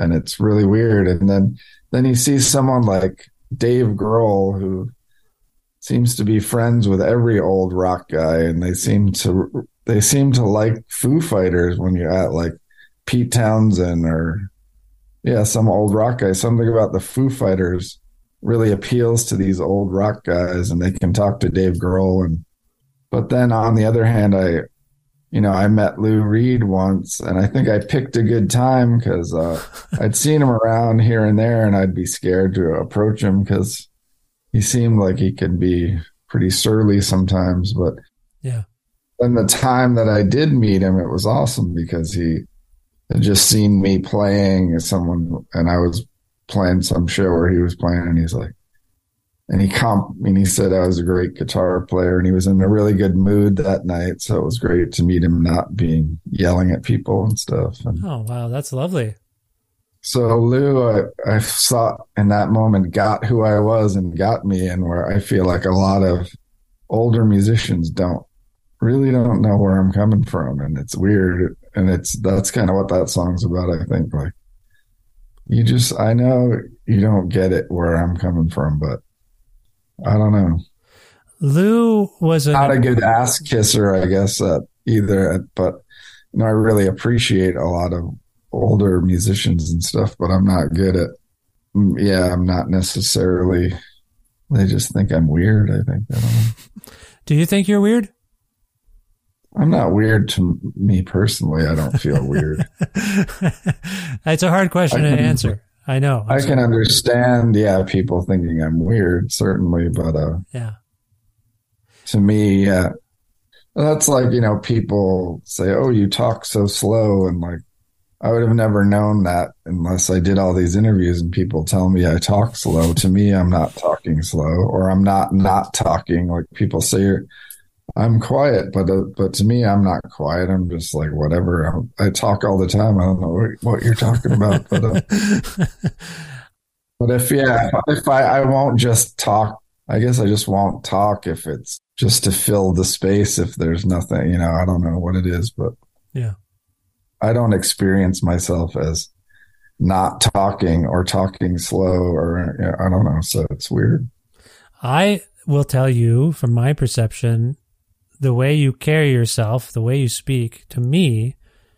and it's really weird. And then then you see someone like Dave Grohl, who seems to be friends with every old rock guy, and they seem to they seem to like Foo Fighters when you're at like Pete Townsend or yeah, some old rock guy. Something about the Foo Fighters really appeals to these old rock guys, and they can talk to Dave Grohl. And but then on the other hand, I, you know, I met Lou Reed once, and I think I picked a good time because uh, I'd seen him around here and there, and I'd be scared to approach him because he seemed like he could be pretty surly sometimes. But yeah, then the time that I did meet him, it was awesome because he had just seen me playing as someone, and I was playing some show where he was playing, and he's like, and he comp, and he said I was a great guitar player, and he was in a really good mood that night. So it was great to meet him, not being yelling at people and stuff. And oh, wow. That's lovely. so Lou, I, I saw in that moment, got who I was and got me, and where I feel like a lot of older musicians don't really don't know where I'm coming from. And it's weird. And it's, that's kind of what that song's about. I think like, you just, I know you don't get it where I'm coming from, but I don't know. Lou was a, not a good ass kisser, I guess, uh, either, but you know, I really appreciate a lot of older musicians and stuff, but I'm not good at, yeah, I'm not necessarily, they just think I'm weird, I think. I don't know. Do you think you're weird? I'm not weird to me personally. I don't feel weird. It's a hard question can, to answer. I know. I'm I sorry. can understand, yeah, people thinking I'm weird, certainly, but uh, yeah, to me, yeah, that's like, you know, people say, oh, you talk so slow, and like, I would have never known that unless I did all these interviews and people tell me I talk slow. To me, I'm not talking slow, or I'm not not talking. Like people say, I'm quiet, but uh, but to me, I'm not quiet. I'm just like whatever. I'm, I talk all the time. I don't know what, what you're talking about, but uh, but if yeah, if I I won't just talk. I guess I just won't talk if it's just to fill the space. If there's nothing, you know, I don't know what it is, but yeah, I don't experience myself as not talking or talking slow, or you know, I don't know. So it's weird. I will tell you from my perception, the way you carry yourself, the way you speak to me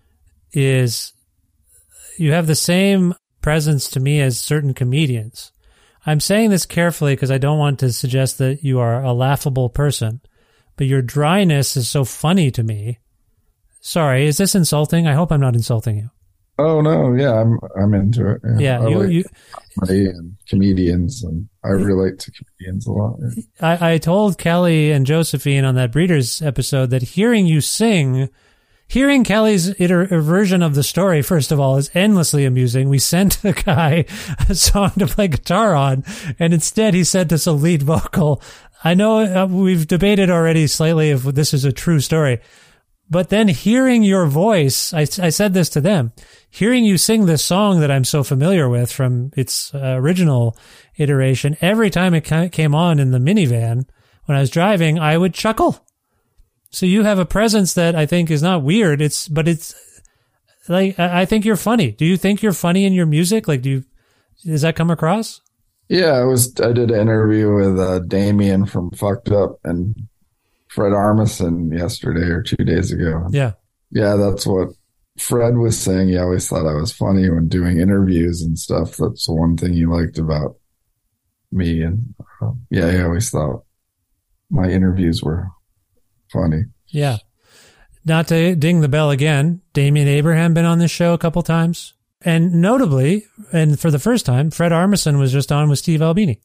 is you have the same presence to me as certain comedians. I'm saying this carefully because I don't want to suggest that you are a laughable person, but your dryness is so funny to me. Sorry, is this insulting? I hope I'm not insulting you. Oh no, yeah, I'm I'm into it. Yeah, I you, like you comedy and comedians, and I relate to comedians a lot. Yeah. I, I told Kelly and Josephine on that Breeders episode that hearing you sing, hearing Kelly's iter- version of the story, first of all, is endlessly amusing. We sent the guy a song to play guitar on, and instead he sent us a lead vocal. I know uh, we've debated already slightly if this is a true story, but then hearing your voice, I, I said this to them, hearing you sing this song that I'm so familiar with from its uh, original iteration, every time it came on in the minivan when I was driving, I would chuckle. So you have a presence that I think is not weird. It's, but it's like, I think you're funny. Do you think you're funny in your music? Like, do you, does that come across? Yeah, I was, I did an interview with uh, Damien from Fucked Up and Fred Armisen yesterday or two days ago. Yeah. Yeah, that's what Fred was saying. He always thought I was funny when doing interviews and stuff. That's the one thing he liked about me. And uh, yeah, he always thought my interviews were funny. Yeah. Not to ding the bell again, Damian Abraham been on this show a couple times. And notably, and for the first time, Fred Armisen was just on with Steve Albini.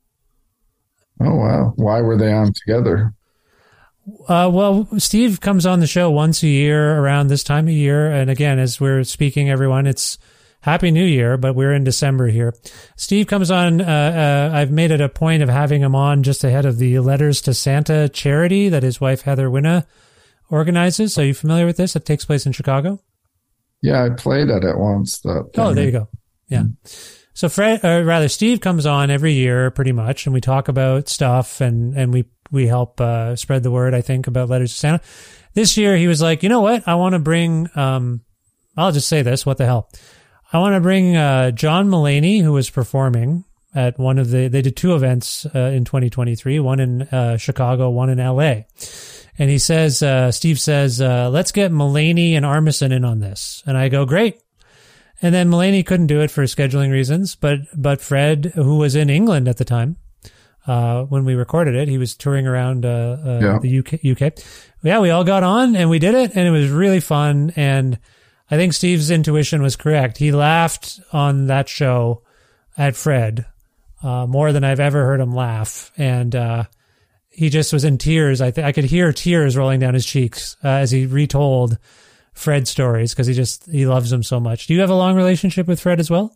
Oh, wow. Why were they on together? Uh, well, Steve comes on the show once a year around this time of year. And again, as we're speaking, everyone, it's Happy New Year, but we're in December here. Steve comes on. Uh, uh, I've made it a point of having him on just ahead of the Letters to Santa charity that his wife, Heather Winna, organizes. Are you familiar with this? It takes place in Chicago. Yeah, I played at it once. That oh, there you go. Yeah. Mm-hmm. So Fred, or rather, Steve comes on every year pretty much, and we talk about stuff, and, and we, we help uh, spread the word, I think, about Letters to Santa. This year, he was like, you know what? I want to bring, um, I'll just say this, what the hell? I want to bring uh, John Mulaney, who was performing at one of the, they did two events uh, in twenty twenty-three, one in uh, Chicago, one in L A. And he says, uh, Steve says, uh, let's get Mulaney and Armisen in on this. And I go, great. And then Mulaney couldn't do it for scheduling reasons, but, but Fred, who was in England at the time, uh, when we recorded it, he was touring around, uh, uh yeah. the U K, U K. Yeah, we all got on and we did it, and it was really fun. And I think Steve's intuition was correct. He laughed on that show at Fred, uh, more than I've ever heard him laugh. And, uh, he just was in tears. I th- I could hear tears rolling down his cheeks, uh, as he retold Fred stories, because he just, he loves him so much. Do you have a long relationship with Fred as well?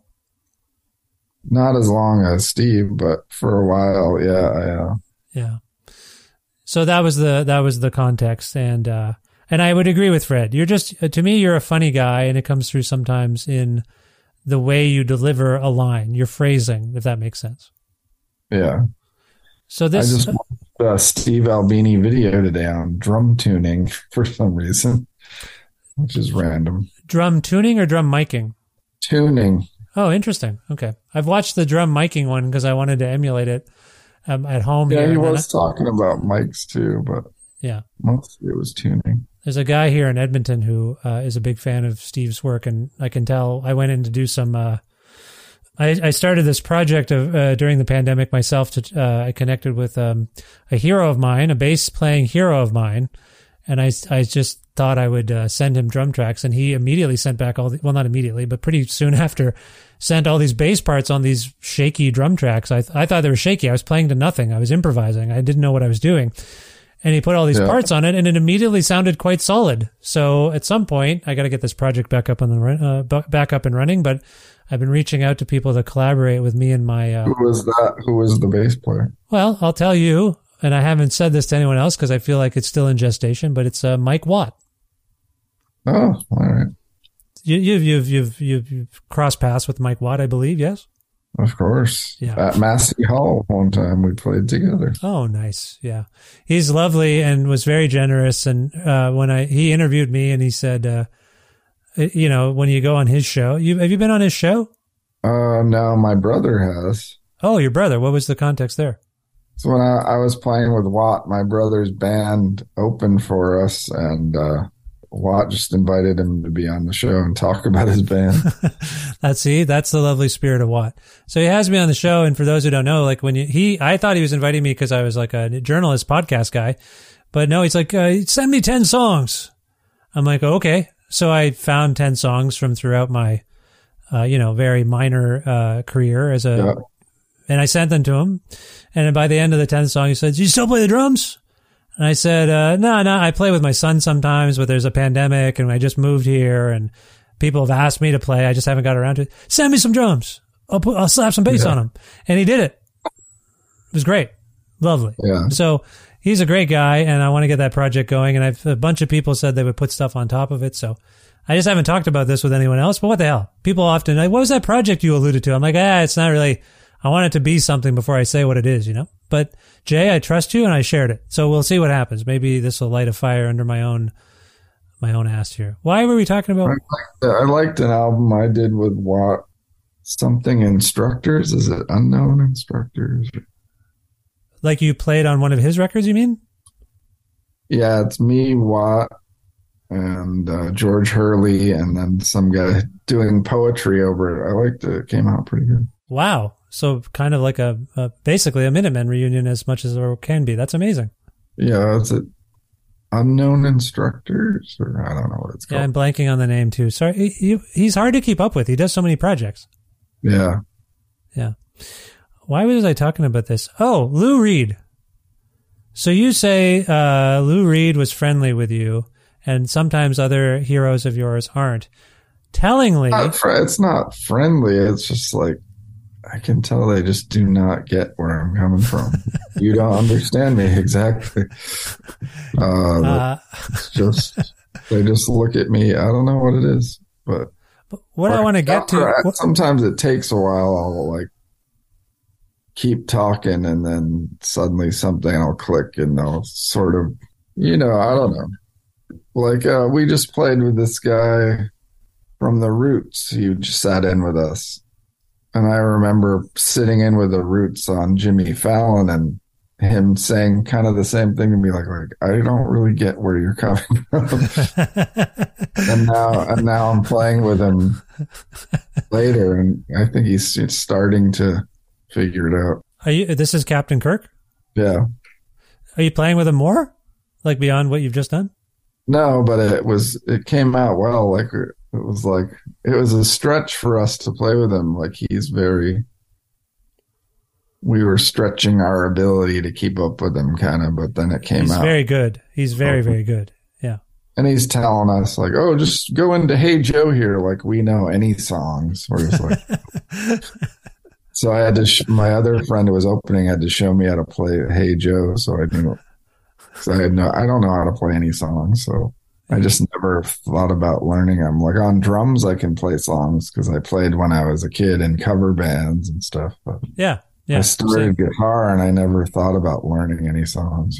Not as long as Steve, but for a while, yeah, yeah. Yeah. So that was the, that was the context. And, uh, and I would agree with Fred. You're just, to me, you're a funny guy, and it comes through sometimes in the way you deliver a line, your phrasing, if that makes sense. Yeah. So this, I just watched a Steve Albini video today on drum tuning for some reason, which is random. Drum tuning or drum miking? Tuning. Oh, interesting. Okay. I've watched the drum miking one because I wanted to emulate it um, at home. Yeah, here. he was I, talking about mics too, but yeah, mostly it was tuning. There's a guy here in Edmonton who uh, is a big fan of Steve's work, and I can tell. I went in to do some. Uh, I, I started this project of uh, during the pandemic myself. To uh, I connected with um, a hero of mine, a bass playing hero of mine, and I I just thought I would uh, send him drum tracks, and he immediately sent back all the, well, not immediately, but pretty soon after, sent all these bass parts on these shaky drum tracks. I, th- I thought they were shaky. I was playing to nothing. I was improvising. I didn't know what I was doing. And he put all these yeah. parts on it, and it immediately sounded quite solid. So at some point, I got to get this project back up on the run, uh, b- back up and running. But I've been reaching out to people to collaborate with me and my. Uh, Who was that? Who was the bass player? Well, I'll tell you, and I haven't said this to anyone else because I feel like it's still in gestation. But it's uh, Mike Watt. Oh, all right. You, you've you've you've you've, you've crossed paths with Mike Watt, I believe. Yes. Of course. Yeah. At Massey Hall one time we played together. Oh, nice. Yeah. He's lovely and was very generous. And uh, when I he interviewed me and he said, uh, you know, when you go on his show, you have you been on his show? Uh, no, my brother has. Oh, your brother. What was the context there? So when I, I was playing with Watt, my brother's band opened for us, and uh, Watt just invited him to be on the show and talk about his band. That's see, that's the lovely spirit of Watt. So he has me on the show, and for those who don't know, like when you, he, I thought he was inviting me because I was like a journalist podcast guy, but no, he's like, uh, send me ten songs. I'm like, okay. So I found ten songs from throughout my, uh, you know, very minor uh, career as a, yeah. and I sent them to him. And then by the end of the tenth song, he said, "Do you still play the drums?" And I said, uh, no, no, I play with my son sometimes, but there's a pandemic and I just moved here and people have asked me to play. I just haven't got around to it. Send me some drums. I'll put, I'll slap some bass yeah. on them. And he did it. It was great. Lovely. Yeah. So he's a great guy, and I want to get that project going. And I've, a bunch of people said they would put stuff on top of it. So I just haven't talked about this with anyone else, but what the hell? People often like, what was that project you alluded to? I'm like, ah, it's not really, I want it to be something before I say what it is, you know? But Jay, I trust you and I shared it. So we'll see what happens. Maybe this will light a fire under my own, my own ass here. Why were we talking about? I liked, I liked an album I did with Watt, something Instructors. Is it Unknown Instructors? Like you played on one of his records, you mean? Yeah, it's me, Watt, and uh, George Hurley, and then some guy doing poetry over it. I liked it. It came out pretty good. Wow. So kind of like a, a basically a Minutemen reunion as much as there can be. That's amazing. Yeah, is it Unknown Instructors? Or I don't know what it's called. Yeah, I'm blanking on the name too. Sorry, he, he, he's hard to keep up with. He does so many projects. Yeah. Yeah. Why was I talking about this? Oh, Lou Reed. So you say uh, Lou Reed was friendly with you, and sometimes other heroes of yours aren't. Tellingly... Not fr- it's not friendly. It's just like, I can tell they just do not get where I'm coming from. You don't understand me exactly. Uh, uh, it's just, they just look at me. I don't know what it is, but... but what I want to get to... What, sometimes it takes a while. I'll like keep talking and then suddenly something will click and they'll sort of, you know, I don't know. Like uh, we just played with this guy from the Roots. He just sat in with us. And I remember sitting in with the Roots on Jimmy Fallon and him saying kind of the same thing to me, like, like I don't really get where you're coming from. and now and now I'm playing with him later, and I think he's starting to figure it out. Are you, this is Captain Kirk? Yeah. Are you playing with him more? Like beyond what you've just done? No, but it was, it came out well. Like it was like, it was a stretch for us to play with him. Like he's very, we were stretching our ability to keep up with him kind of, but then it came he's out. He's very good. He's very, very good. Yeah. And he's telling us like, oh, just go into Hey Joe here. Like we know any songs. Where it's like, so I had to, sh- my other friend who was opening had to show me how to play Hey Joe. So I didn't, so I had no, I don't know how to play any songs. So I just never thought about learning them. Like on drums, I can play songs because I played when I was a kid in cover bands and stuff. But yeah. Yeah. I started same. guitar and I never thought about learning any songs.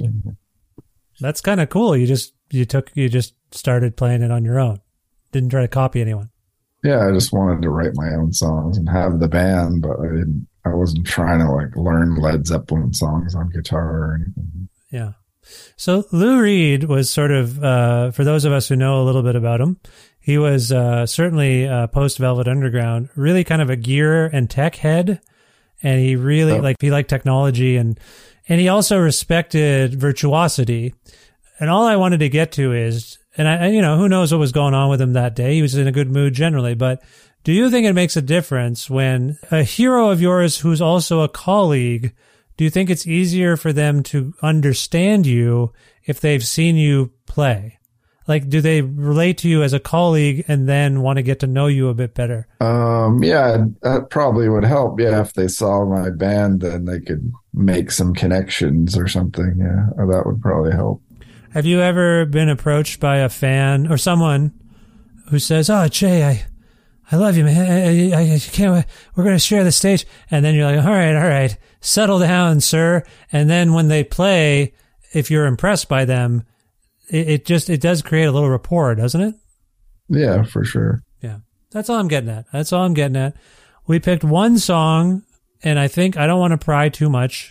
That's kind of cool. You just, you took, you just started playing it on your own. Didn't try to copy anyone. Yeah. I just wanted to write my own songs and have the band, but I didn't, I wasn't trying to like learn Led Zeppelin songs on guitar or anything. Yeah. So Lou Reed was sort of, uh, for those of us who know a little bit about him, he was uh, certainly uh, post Velvet Underground, really kind of a gear and tech head. And he really oh. like, he liked technology and, and he also respected virtuosity. And all I wanted to get to is, and I, you know, who knows what was going on with him that day. He was in a good mood generally, but do you think it makes a difference when a hero of yours who's also a colleague, do you think it's easier for them to understand you if they've seen you play? Like, do they relate to you as a colleague and then want to get to know you a bit better? Um, yeah, that probably would help. Yeah, if they saw my band, then they could make some connections or something. Yeah, that would probably help. Have you ever been approached by a fan or someone who says, "Oh, Jay, I, I love you, man. I, I, I can't. We're going to share the stage," and then you're like, "All right, all right, settle down, sir." And then when they play, if you're impressed by them, it, it just it does create a little rapport, doesn't it? Yeah, for sure. Yeah, that's all I'm getting at. That's all I'm getting at. We picked one song, and I think I don't want to pry too much.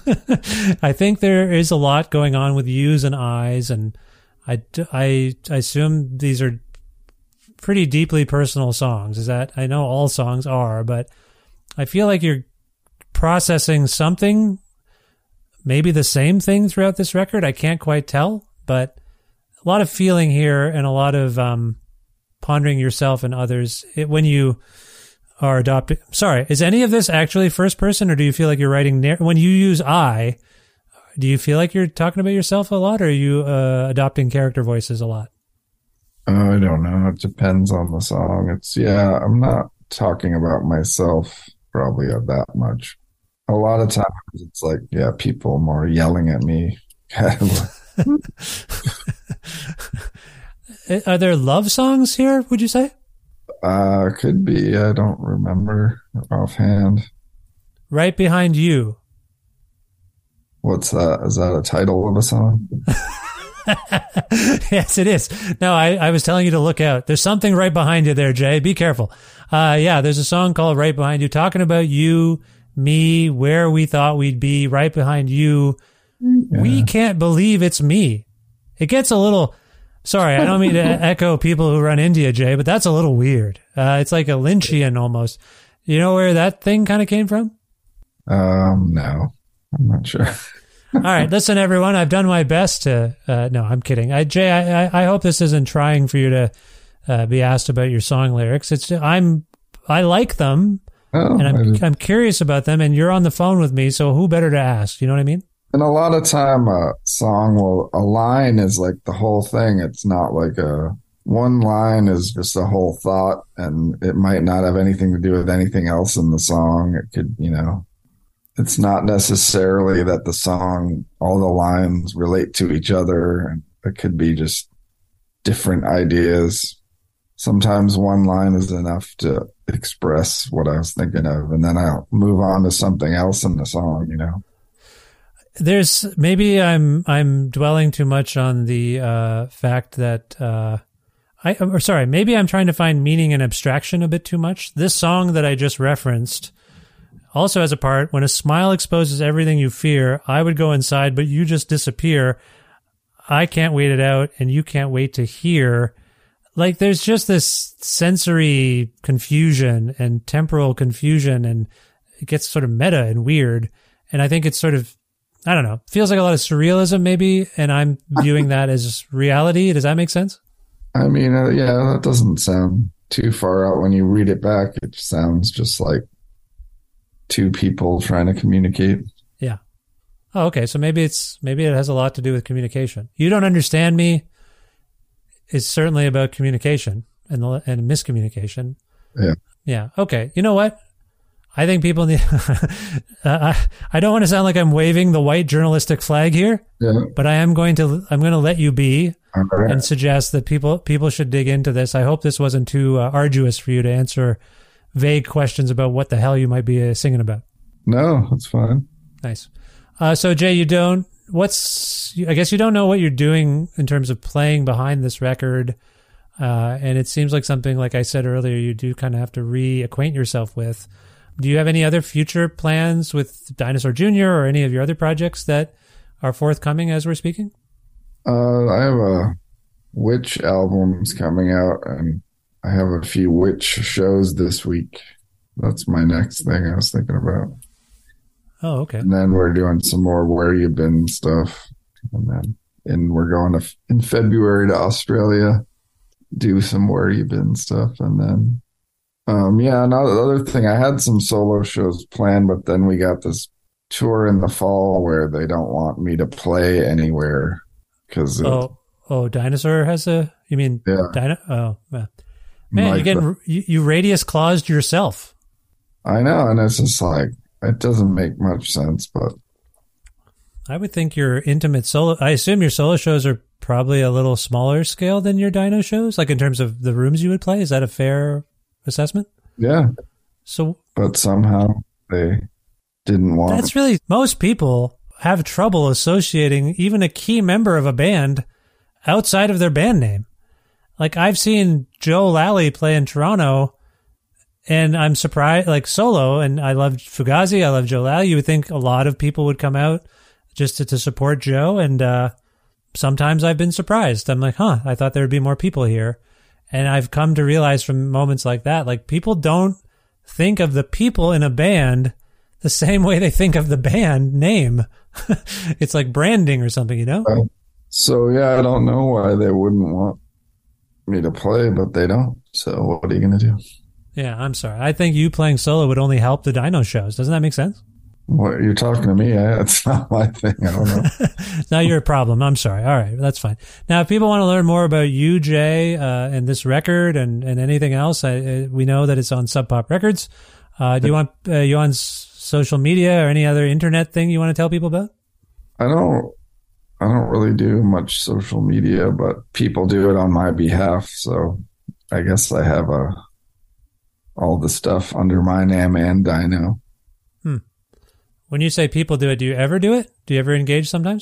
I think there is a lot going on with yous and I's, and I, I, I assume these are pretty deeply personal songs. Is that, I know all songs are, but I feel like you're processing something, maybe the same thing throughout this record. I can't quite tell, but a lot of feeling here and a lot of um, pondering yourself and others it, when you are adopting. Sorry, is any of this actually first person, or do you feel like you're writing narr- when you use I? Do you feel like you're talking about yourself a lot, or are you uh, adopting character voices a lot? Uh, I don't know. It depends on the song. It's yeah. I'm not talking about myself probably that much. A lot of times it's like yeah, people more yelling at me. Are there love songs here? Would you say? Uh, could be. I don't remember offhand. Right Behind You. What's that? Is that a title of a song? Yes, it is. No, I, I was telling you to look out. There's something right behind you there, Jay. Be careful. Uh, yeah, there's a song called Right Behind You, talking about you, me, where we thought we'd be, right behind you. Yeah. We can't believe it's me. It gets a little... Sorry, I don't mean to echo people who run India, Jay, but that's a little weird. Uh, it's like a Lynchian almost. You know where that thing kind of came from? Um, no, I'm not sure. All right, listen, everyone. I've done my best to. Uh, no, I'm kidding. I, Jay, I, I hope this isn't trying for you to uh, be asked about your song lyrics. It's I'm I like them, oh, and I'm I'm curious about them. And you're on the phone with me, so who better to ask? You know what I mean? And a lot of time a song will, a line is like the whole thing. It's not like a, one line is just a whole thought and it might not have anything to do with anything else in the song. It could, you know, it's not necessarily that the song, all the lines relate to each other. It could be just different ideas. Sometimes one line is enough to express what I was thinking of, and then I'll move on to something else in the song, you know. There's maybe I'm I'm dwelling too much on the uh, fact that uh, I, or sorry, maybe I'm trying to find meaning and abstraction a bit too much. This song that I just referenced also has a part, when a smile exposes everything you fear, I would go inside, but you just disappear. I can't wait it out, and you can't wait to hear. Like, there's just this sensory confusion and temporal confusion, and it gets sort of meta and weird. And I think it's sort of, I don't know, feels like a lot of surrealism maybe, and I'm viewing that as reality. Does that make sense? I mean, uh, yeah, that doesn't sound too far out. When you read it back, it sounds just like two people trying to communicate. Yeah. Oh, okay. So maybe it's, maybe it has a lot to do with communication. You don't understand me is certainly about communication and, and miscommunication. Yeah. Yeah. Okay. You know what? I think people need, uh, I, I don't want to sound like I'm waving the white journalistic flag here, Yeah. but I am going to, I'm going to let you be Right. and suggest that people, people should dig into this. I hope this wasn't too uh, arduous for you to answer vague questions about what the hell you might be uh, singing about. No, that's fine. Nice. Uh, so Jay, you don't, what's, I guess you don't know what you're doing in terms of playing behind this record. Uh, and it seems like something, like I said earlier, you do kind of have to reacquaint yourself with. Do you have any other future plans with Dinosaur Junior or any of your other projects that are forthcoming as we're speaking? Uh, I have a Witch albums coming out, and I have a few Witch shows this week. That's my next thing I was thinking about. Oh, okay. And then we're doing some more Where You Been stuff. And then and we're going to, in February to Australia, do some Where You Been stuff. And then, um, yeah, another thing, I had some solo shows planned, but then we got this tour in the fall where they don't want me to play anywhere. Cause oh, oh, Dinosaur has a, you mean, yeah. Dino? Oh, man, man like you getting, you, you radius claused yourself. I know. And it's just like, it doesn't make much sense, but I would think your intimate solo, I assume your solo shows are probably a little smaller scale than your Dino shows, like in terms of the rooms you would play. Is that a fair assessment? yeah. So, But somehow they didn't want that's really, most people have trouble associating even a key member of a band outside of their band name. Like, I've seen Joe Lally play in Toronto, and I'm surprised, like solo, and I love Fugazi, I love Joe Lally. You would think a lot of people would come out just to, to support Joe, and uh, sometimes I've been surprised. I'm like, huh, I thought there would be more people here. And I've come to realize from moments like that, like, people don't think of the people in a band the same way they think of the band name. It's like branding or something, you know? Uh, so, yeah, I don't know why they wouldn't want me to play, but they don't. So what are you going to do? Yeah, I'm sorry. I think you playing solo would only help the Dino shows. Doesn't that make sense? What, you're talking to me? I, it's not my thing. I don't know. It's not your problem. I'm sorry. All right, that's fine. Now, if people want to learn more about you, Jay, uh, and this record and, and anything else, I, uh, we know that it's on Sub Pop Records. Uh, do you want uh, you on s- social media or any other internet thing you want to tell people about? I don't. I don't really do much social media, but people do it on my behalf. So I guess I have a all the stuff under my name and Dino. Hmm. When you say people do it, do you ever do it? Do you ever engage sometimes?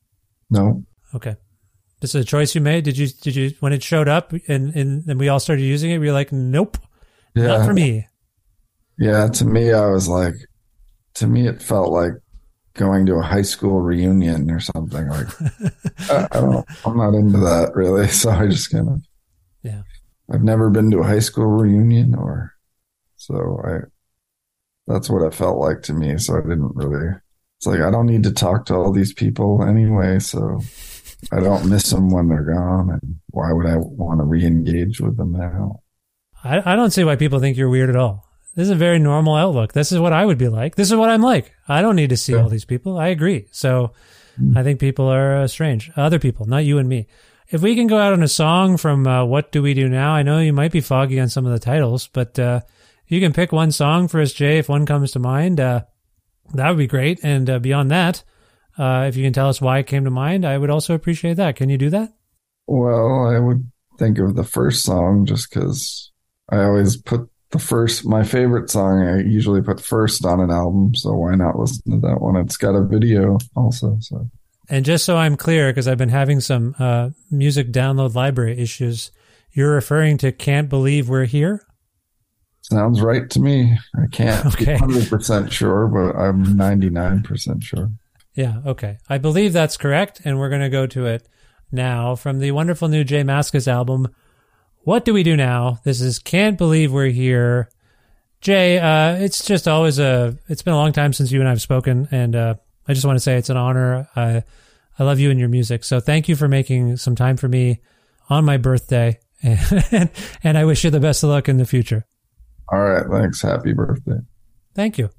No. Okay. This is a choice you made. Did you, did you, when it showed up and, and, and we all started using it, we were like, nope, Yeah. not for me. Yeah. To me, I was like, to me, it felt like going to a high school reunion or something. Like, I, I don't, I'm not into that really. So I just kind of, yeah. I've never been to a high school reunion or, so I, that's what it felt like to me. So I didn't really, it's like, I don't need to talk to all these people anyway. So I don't miss them when they're gone. And why would I want to re-engage with them now? I, I don't see why people think you're weird at all. This is a very normal outlook. This is what I would be like. This is what I'm like. I don't need to see Yeah. all these people. I agree. So mm. I think people are uh, strange. Other people, not you and me. If we can go out on a song from uh, What Do We Do Now? I know you might be foggy on some of the titles, but uh, you can pick one song for us, Jay, if one comes to mind. Uh, that would be great. And uh, beyond that, uh, if you can tell us why it came to mind, I would also appreciate that. Can you do that? Well, I would think of the first song just because I always put the first, my favorite song, I usually put first on an album. So why not listen to that one? It's got a video also. So. And just so I'm clear, because I've been having some uh, music download library issues, you're referring to Can't Believe We're Here? Sounds right to me. I can't okay. be one hundred percent sure, but I'm ninety-nine percent sure. Yeah, okay. I believe that's correct, and we're going to go to it now from the wonderful new J Mascis album, What Do We Do Now? This is Can't Believe We're Here. Jay, uh, it's just always a, it's been a long time since you and I have spoken, and uh, I just want to say it's an honor. I, I love you and your music, so thank you for making some time for me on my birthday, and, and I wish you the best of luck in the future. All right, thanks. Happy birthday. Thank you.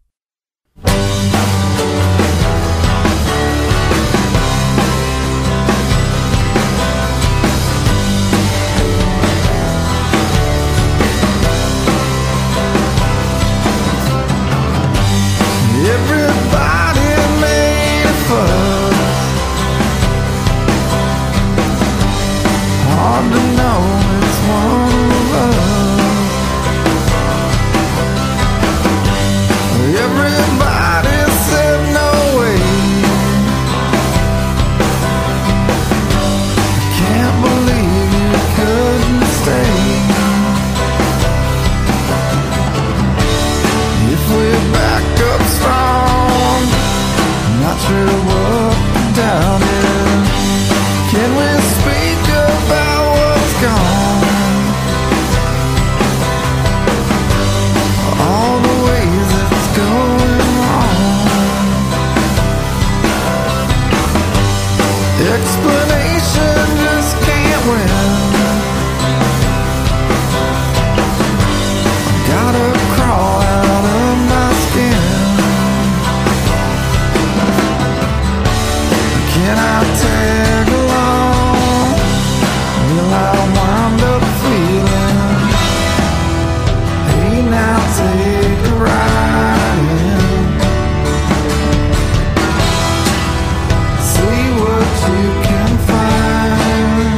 Everybody made a fuss. Hard to know it's one of us. Everybody said no way. Can't believe you couldn't stay. If we're back up strong, not sure what the doubt is. Can we speak about what's gone? All the ways it's going wrong. Explanation just can't win. Gotta crawl out of my skin. Can I tag along? Will I wind up feeling? Hey, now take a ride in. See what you can find.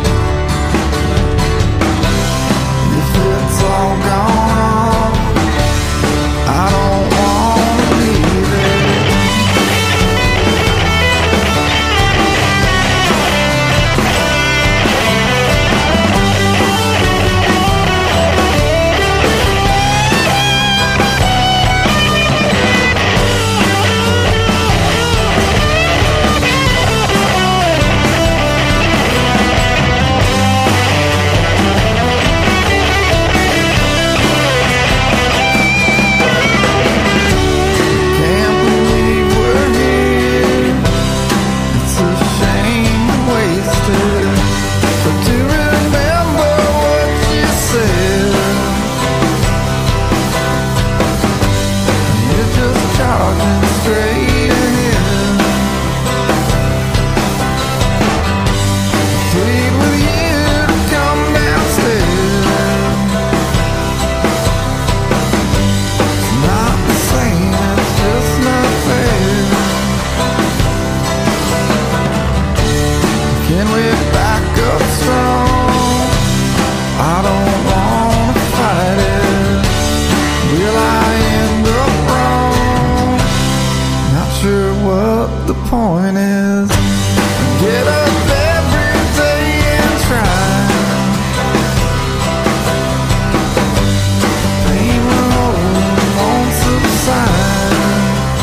If it's all gone, I don't wanna leave it. Can't believe we're here. It's a shame wasted. But do remember what you said. You're just charging straight ahead. Plead with you to come downstairs. It's not the same, it's just not fair. Can we back up strong? I don't wanna fight it. Will I end up wrong? Not sure what the point is. Get up every day and try. Pain will hold and won't subside.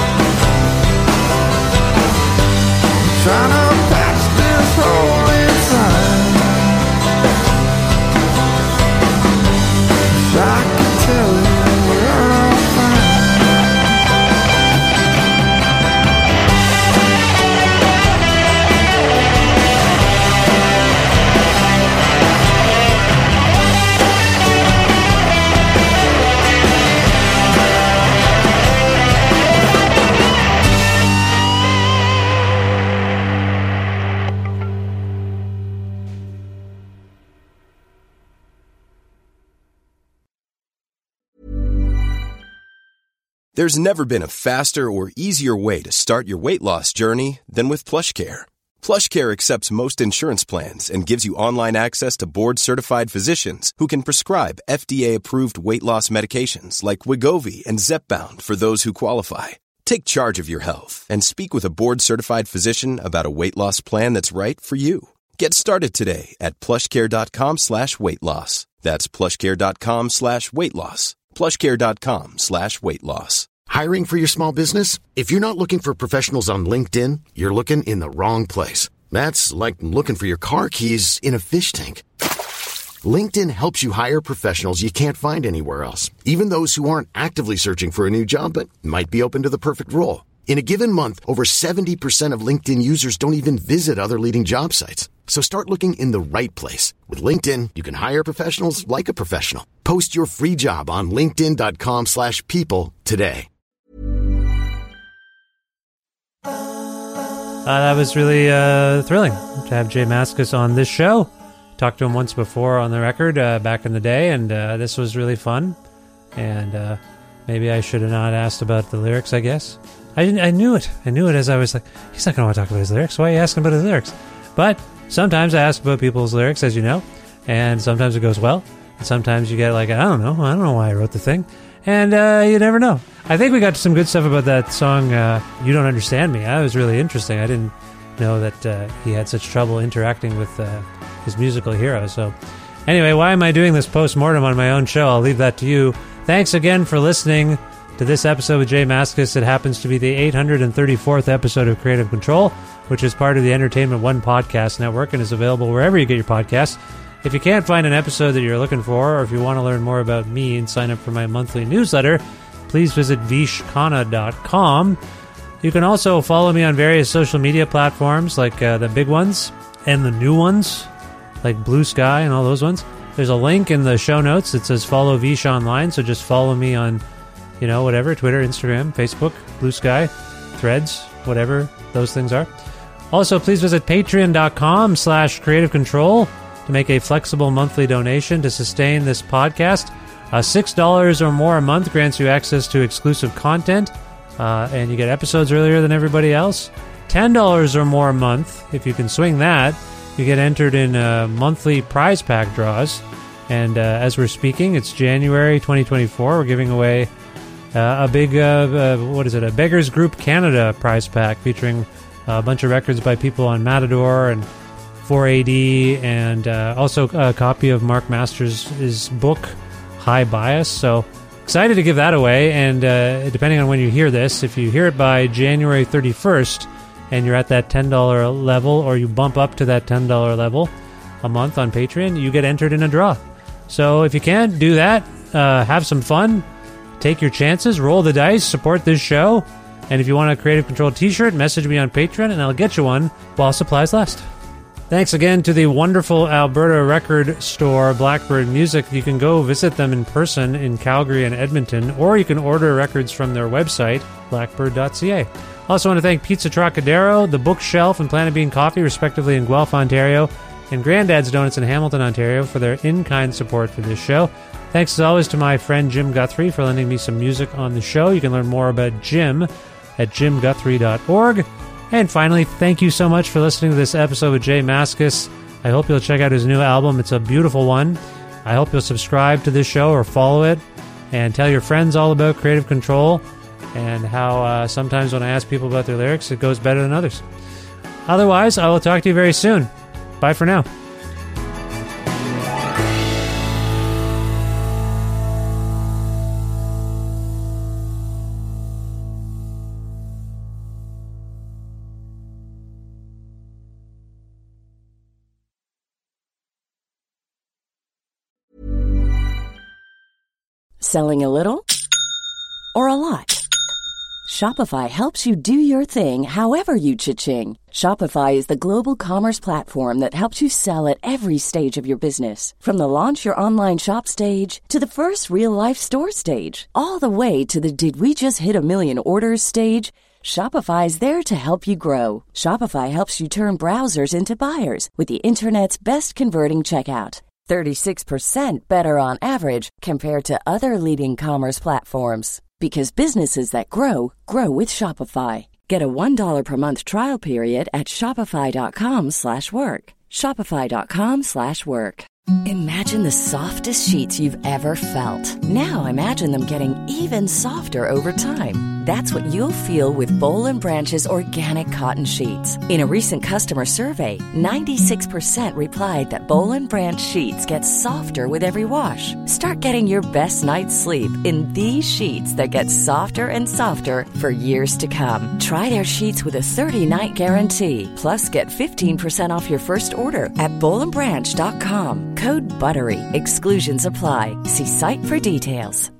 Trying to patch this hole inside. Wish I could tell you we're all fine. There's never been a faster or easier way to start your weight loss journey than with PlushCare. PlushCare accepts most insurance plans and gives you online access to board-certified physicians who can prescribe F D A-approved weight loss medications like Wegovy and Zepbound for those who qualify. Take charge of your health and speak with a board-certified physician about a weight loss plan that's right for you. Get started today at plushcare.com slash weight loss. That's plushcare.com slash weight loss. plushcare.com slash weight loss. Hiring for your small business? If you're not looking for professionals on LinkedIn, you're looking in the wrong place. That's like looking for your car keys in a fish tank. LinkedIn helps you hire professionals you can't find anywhere else, even those who aren't actively searching for a new job but might be open to the perfect role. In a given month, over seventy percent of LinkedIn users don't even visit other leading job sites. So start looking in the right place. With LinkedIn, you can hire professionals like a professional. Post your free job on linkedin.com slash people today. Uh, that was really uh, thrilling to have J Mascis on this show. Talked to him once before on the record uh, back in the day, and uh, this was really fun. And uh, maybe I should have not asked about the lyrics, I guess. I didn't, I knew it. I knew it as I was like, he's not going to want to talk about his lyrics. Why are you asking about his lyrics? But sometimes I ask about people's lyrics, as you know, and sometimes it goes well. And sometimes you get like, I don't know. I don't know why I wrote the thing. And uh, you never know. I think we got some good stuff about that song, uh, You Don't Understand Me. That was really interesting. I didn't know that uh, he had such trouble interacting with uh, his musical hero. So anyway, why am I doing this post-mortem on my own show? I'll leave that to you. Thanks again for listening to this episode with J Mascis. It happens to be the eight hundred thirty-fourth episode of Creative Control, which is part of the Entertainment One Podcast Network and is available wherever you get your podcasts. If you can't find an episode that you're looking for, or if you want to learn more about me and sign up for my monthly newsletter, please visit vish khanna dot com. You can also follow me on various social media platforms, like uh, the big ones and the new ones, like Blue Sky and all those ones. There's a link in the show notes that says follow Vish online, so just follow me on, you know, whatever, Twitter, Instagram, Facebook, Blue Sky, Threads, whatever those things are. Also, please visit patreon.com slash creative control to make a flexible monthly donation to sustain this podcast. Uh, six dollars or more a month grants you access to exclusive content, uh, and you get episodes earlier than everybody else. ten dollars or more a month, if you can swing that, you get entered in uh, monthly prize pack draws. And uh, as we're speaking, it's January twenty twenty-four. We're giving away uh, a big, uh, uh, what is it, a Beggars Group Canada prize pack featuring a bunch of records by people on Matador and four A D, and uh, also a copy of Mark Masters' his book, High Bias. So excited to give that away. And uh, depending on when you hear this, if you hear it by January thirty-first and you're at that ten dollars level, or you bump up to that ten dollars level a month on Patreon, you get entered in a draw. So if you can, do that. Uh, have some fun. Take your chances. Roll the dice. Support this show. And if you want a Creative Control t-shirt, message me on Patreon and I'll get you one while supplies last. Thanks again to the wonderful Alberta record store, Blackbird Music. You can go visit them in person in Calgary and Edmonton, or you can order records from their website, blackbird dot c a. Also want to thank Pizza Trocadero, The Bookshelf, and Planet Bean Coffee, respectively, in Guelph, Ontario, and Grandad's Donuts in Hamilton, Ontario, for their in-kind support for this show. Thanks as always to my friend Jim Guthrie for lending me some music on the show. You can learn more about Jim at jim guthrie dot org. And finally, thank you so much for listening to this episode with J Mascis. I hope you'll check out his new album. It's a beautiful one. I hope you'll subscribe to this show or follow it, and tell your friends all about Creative Control and how uh, sometimes when I ask people about their lyrics, it goes better than others. Otherwise, I will talk to you very soon. Bye for now. Selling a little or a lot? Shopify helps you do your thing however you cha-ching. Shopify is the global commerce platform that helps you sell at every stage of your business. From the launch your online shop stage to the first real-life store stage, all the way to the did we just hit a million orders stage. Shopify is there to help you grow. Shopify helps you turn browsers into buyers with the internet's best converting checkout. thirty-six percent better on average compared to other leading commerce platforms. Because businesses that grow, grow with Shopify. Get a one dollar per month trial period at shopify.com slash work. Shopify.com slash work. Imagine the softest sheets you've ever felt. Now imagine them getting even softer over time. That's what you'll feel with Boll and Branch's organic cotton sheets. In a recent customer survey, ninety-six percent replied that Boll and Branch sheets get softer with every wash. Start getting your best night's sleep in these sheets that get softer and softer for years to come. Try their sheets with a thirty-night guarantee. Plus, get fifteen percent off your first order at boll and branch dot com. Code BUTTERY. Exclusions apply. See site for details.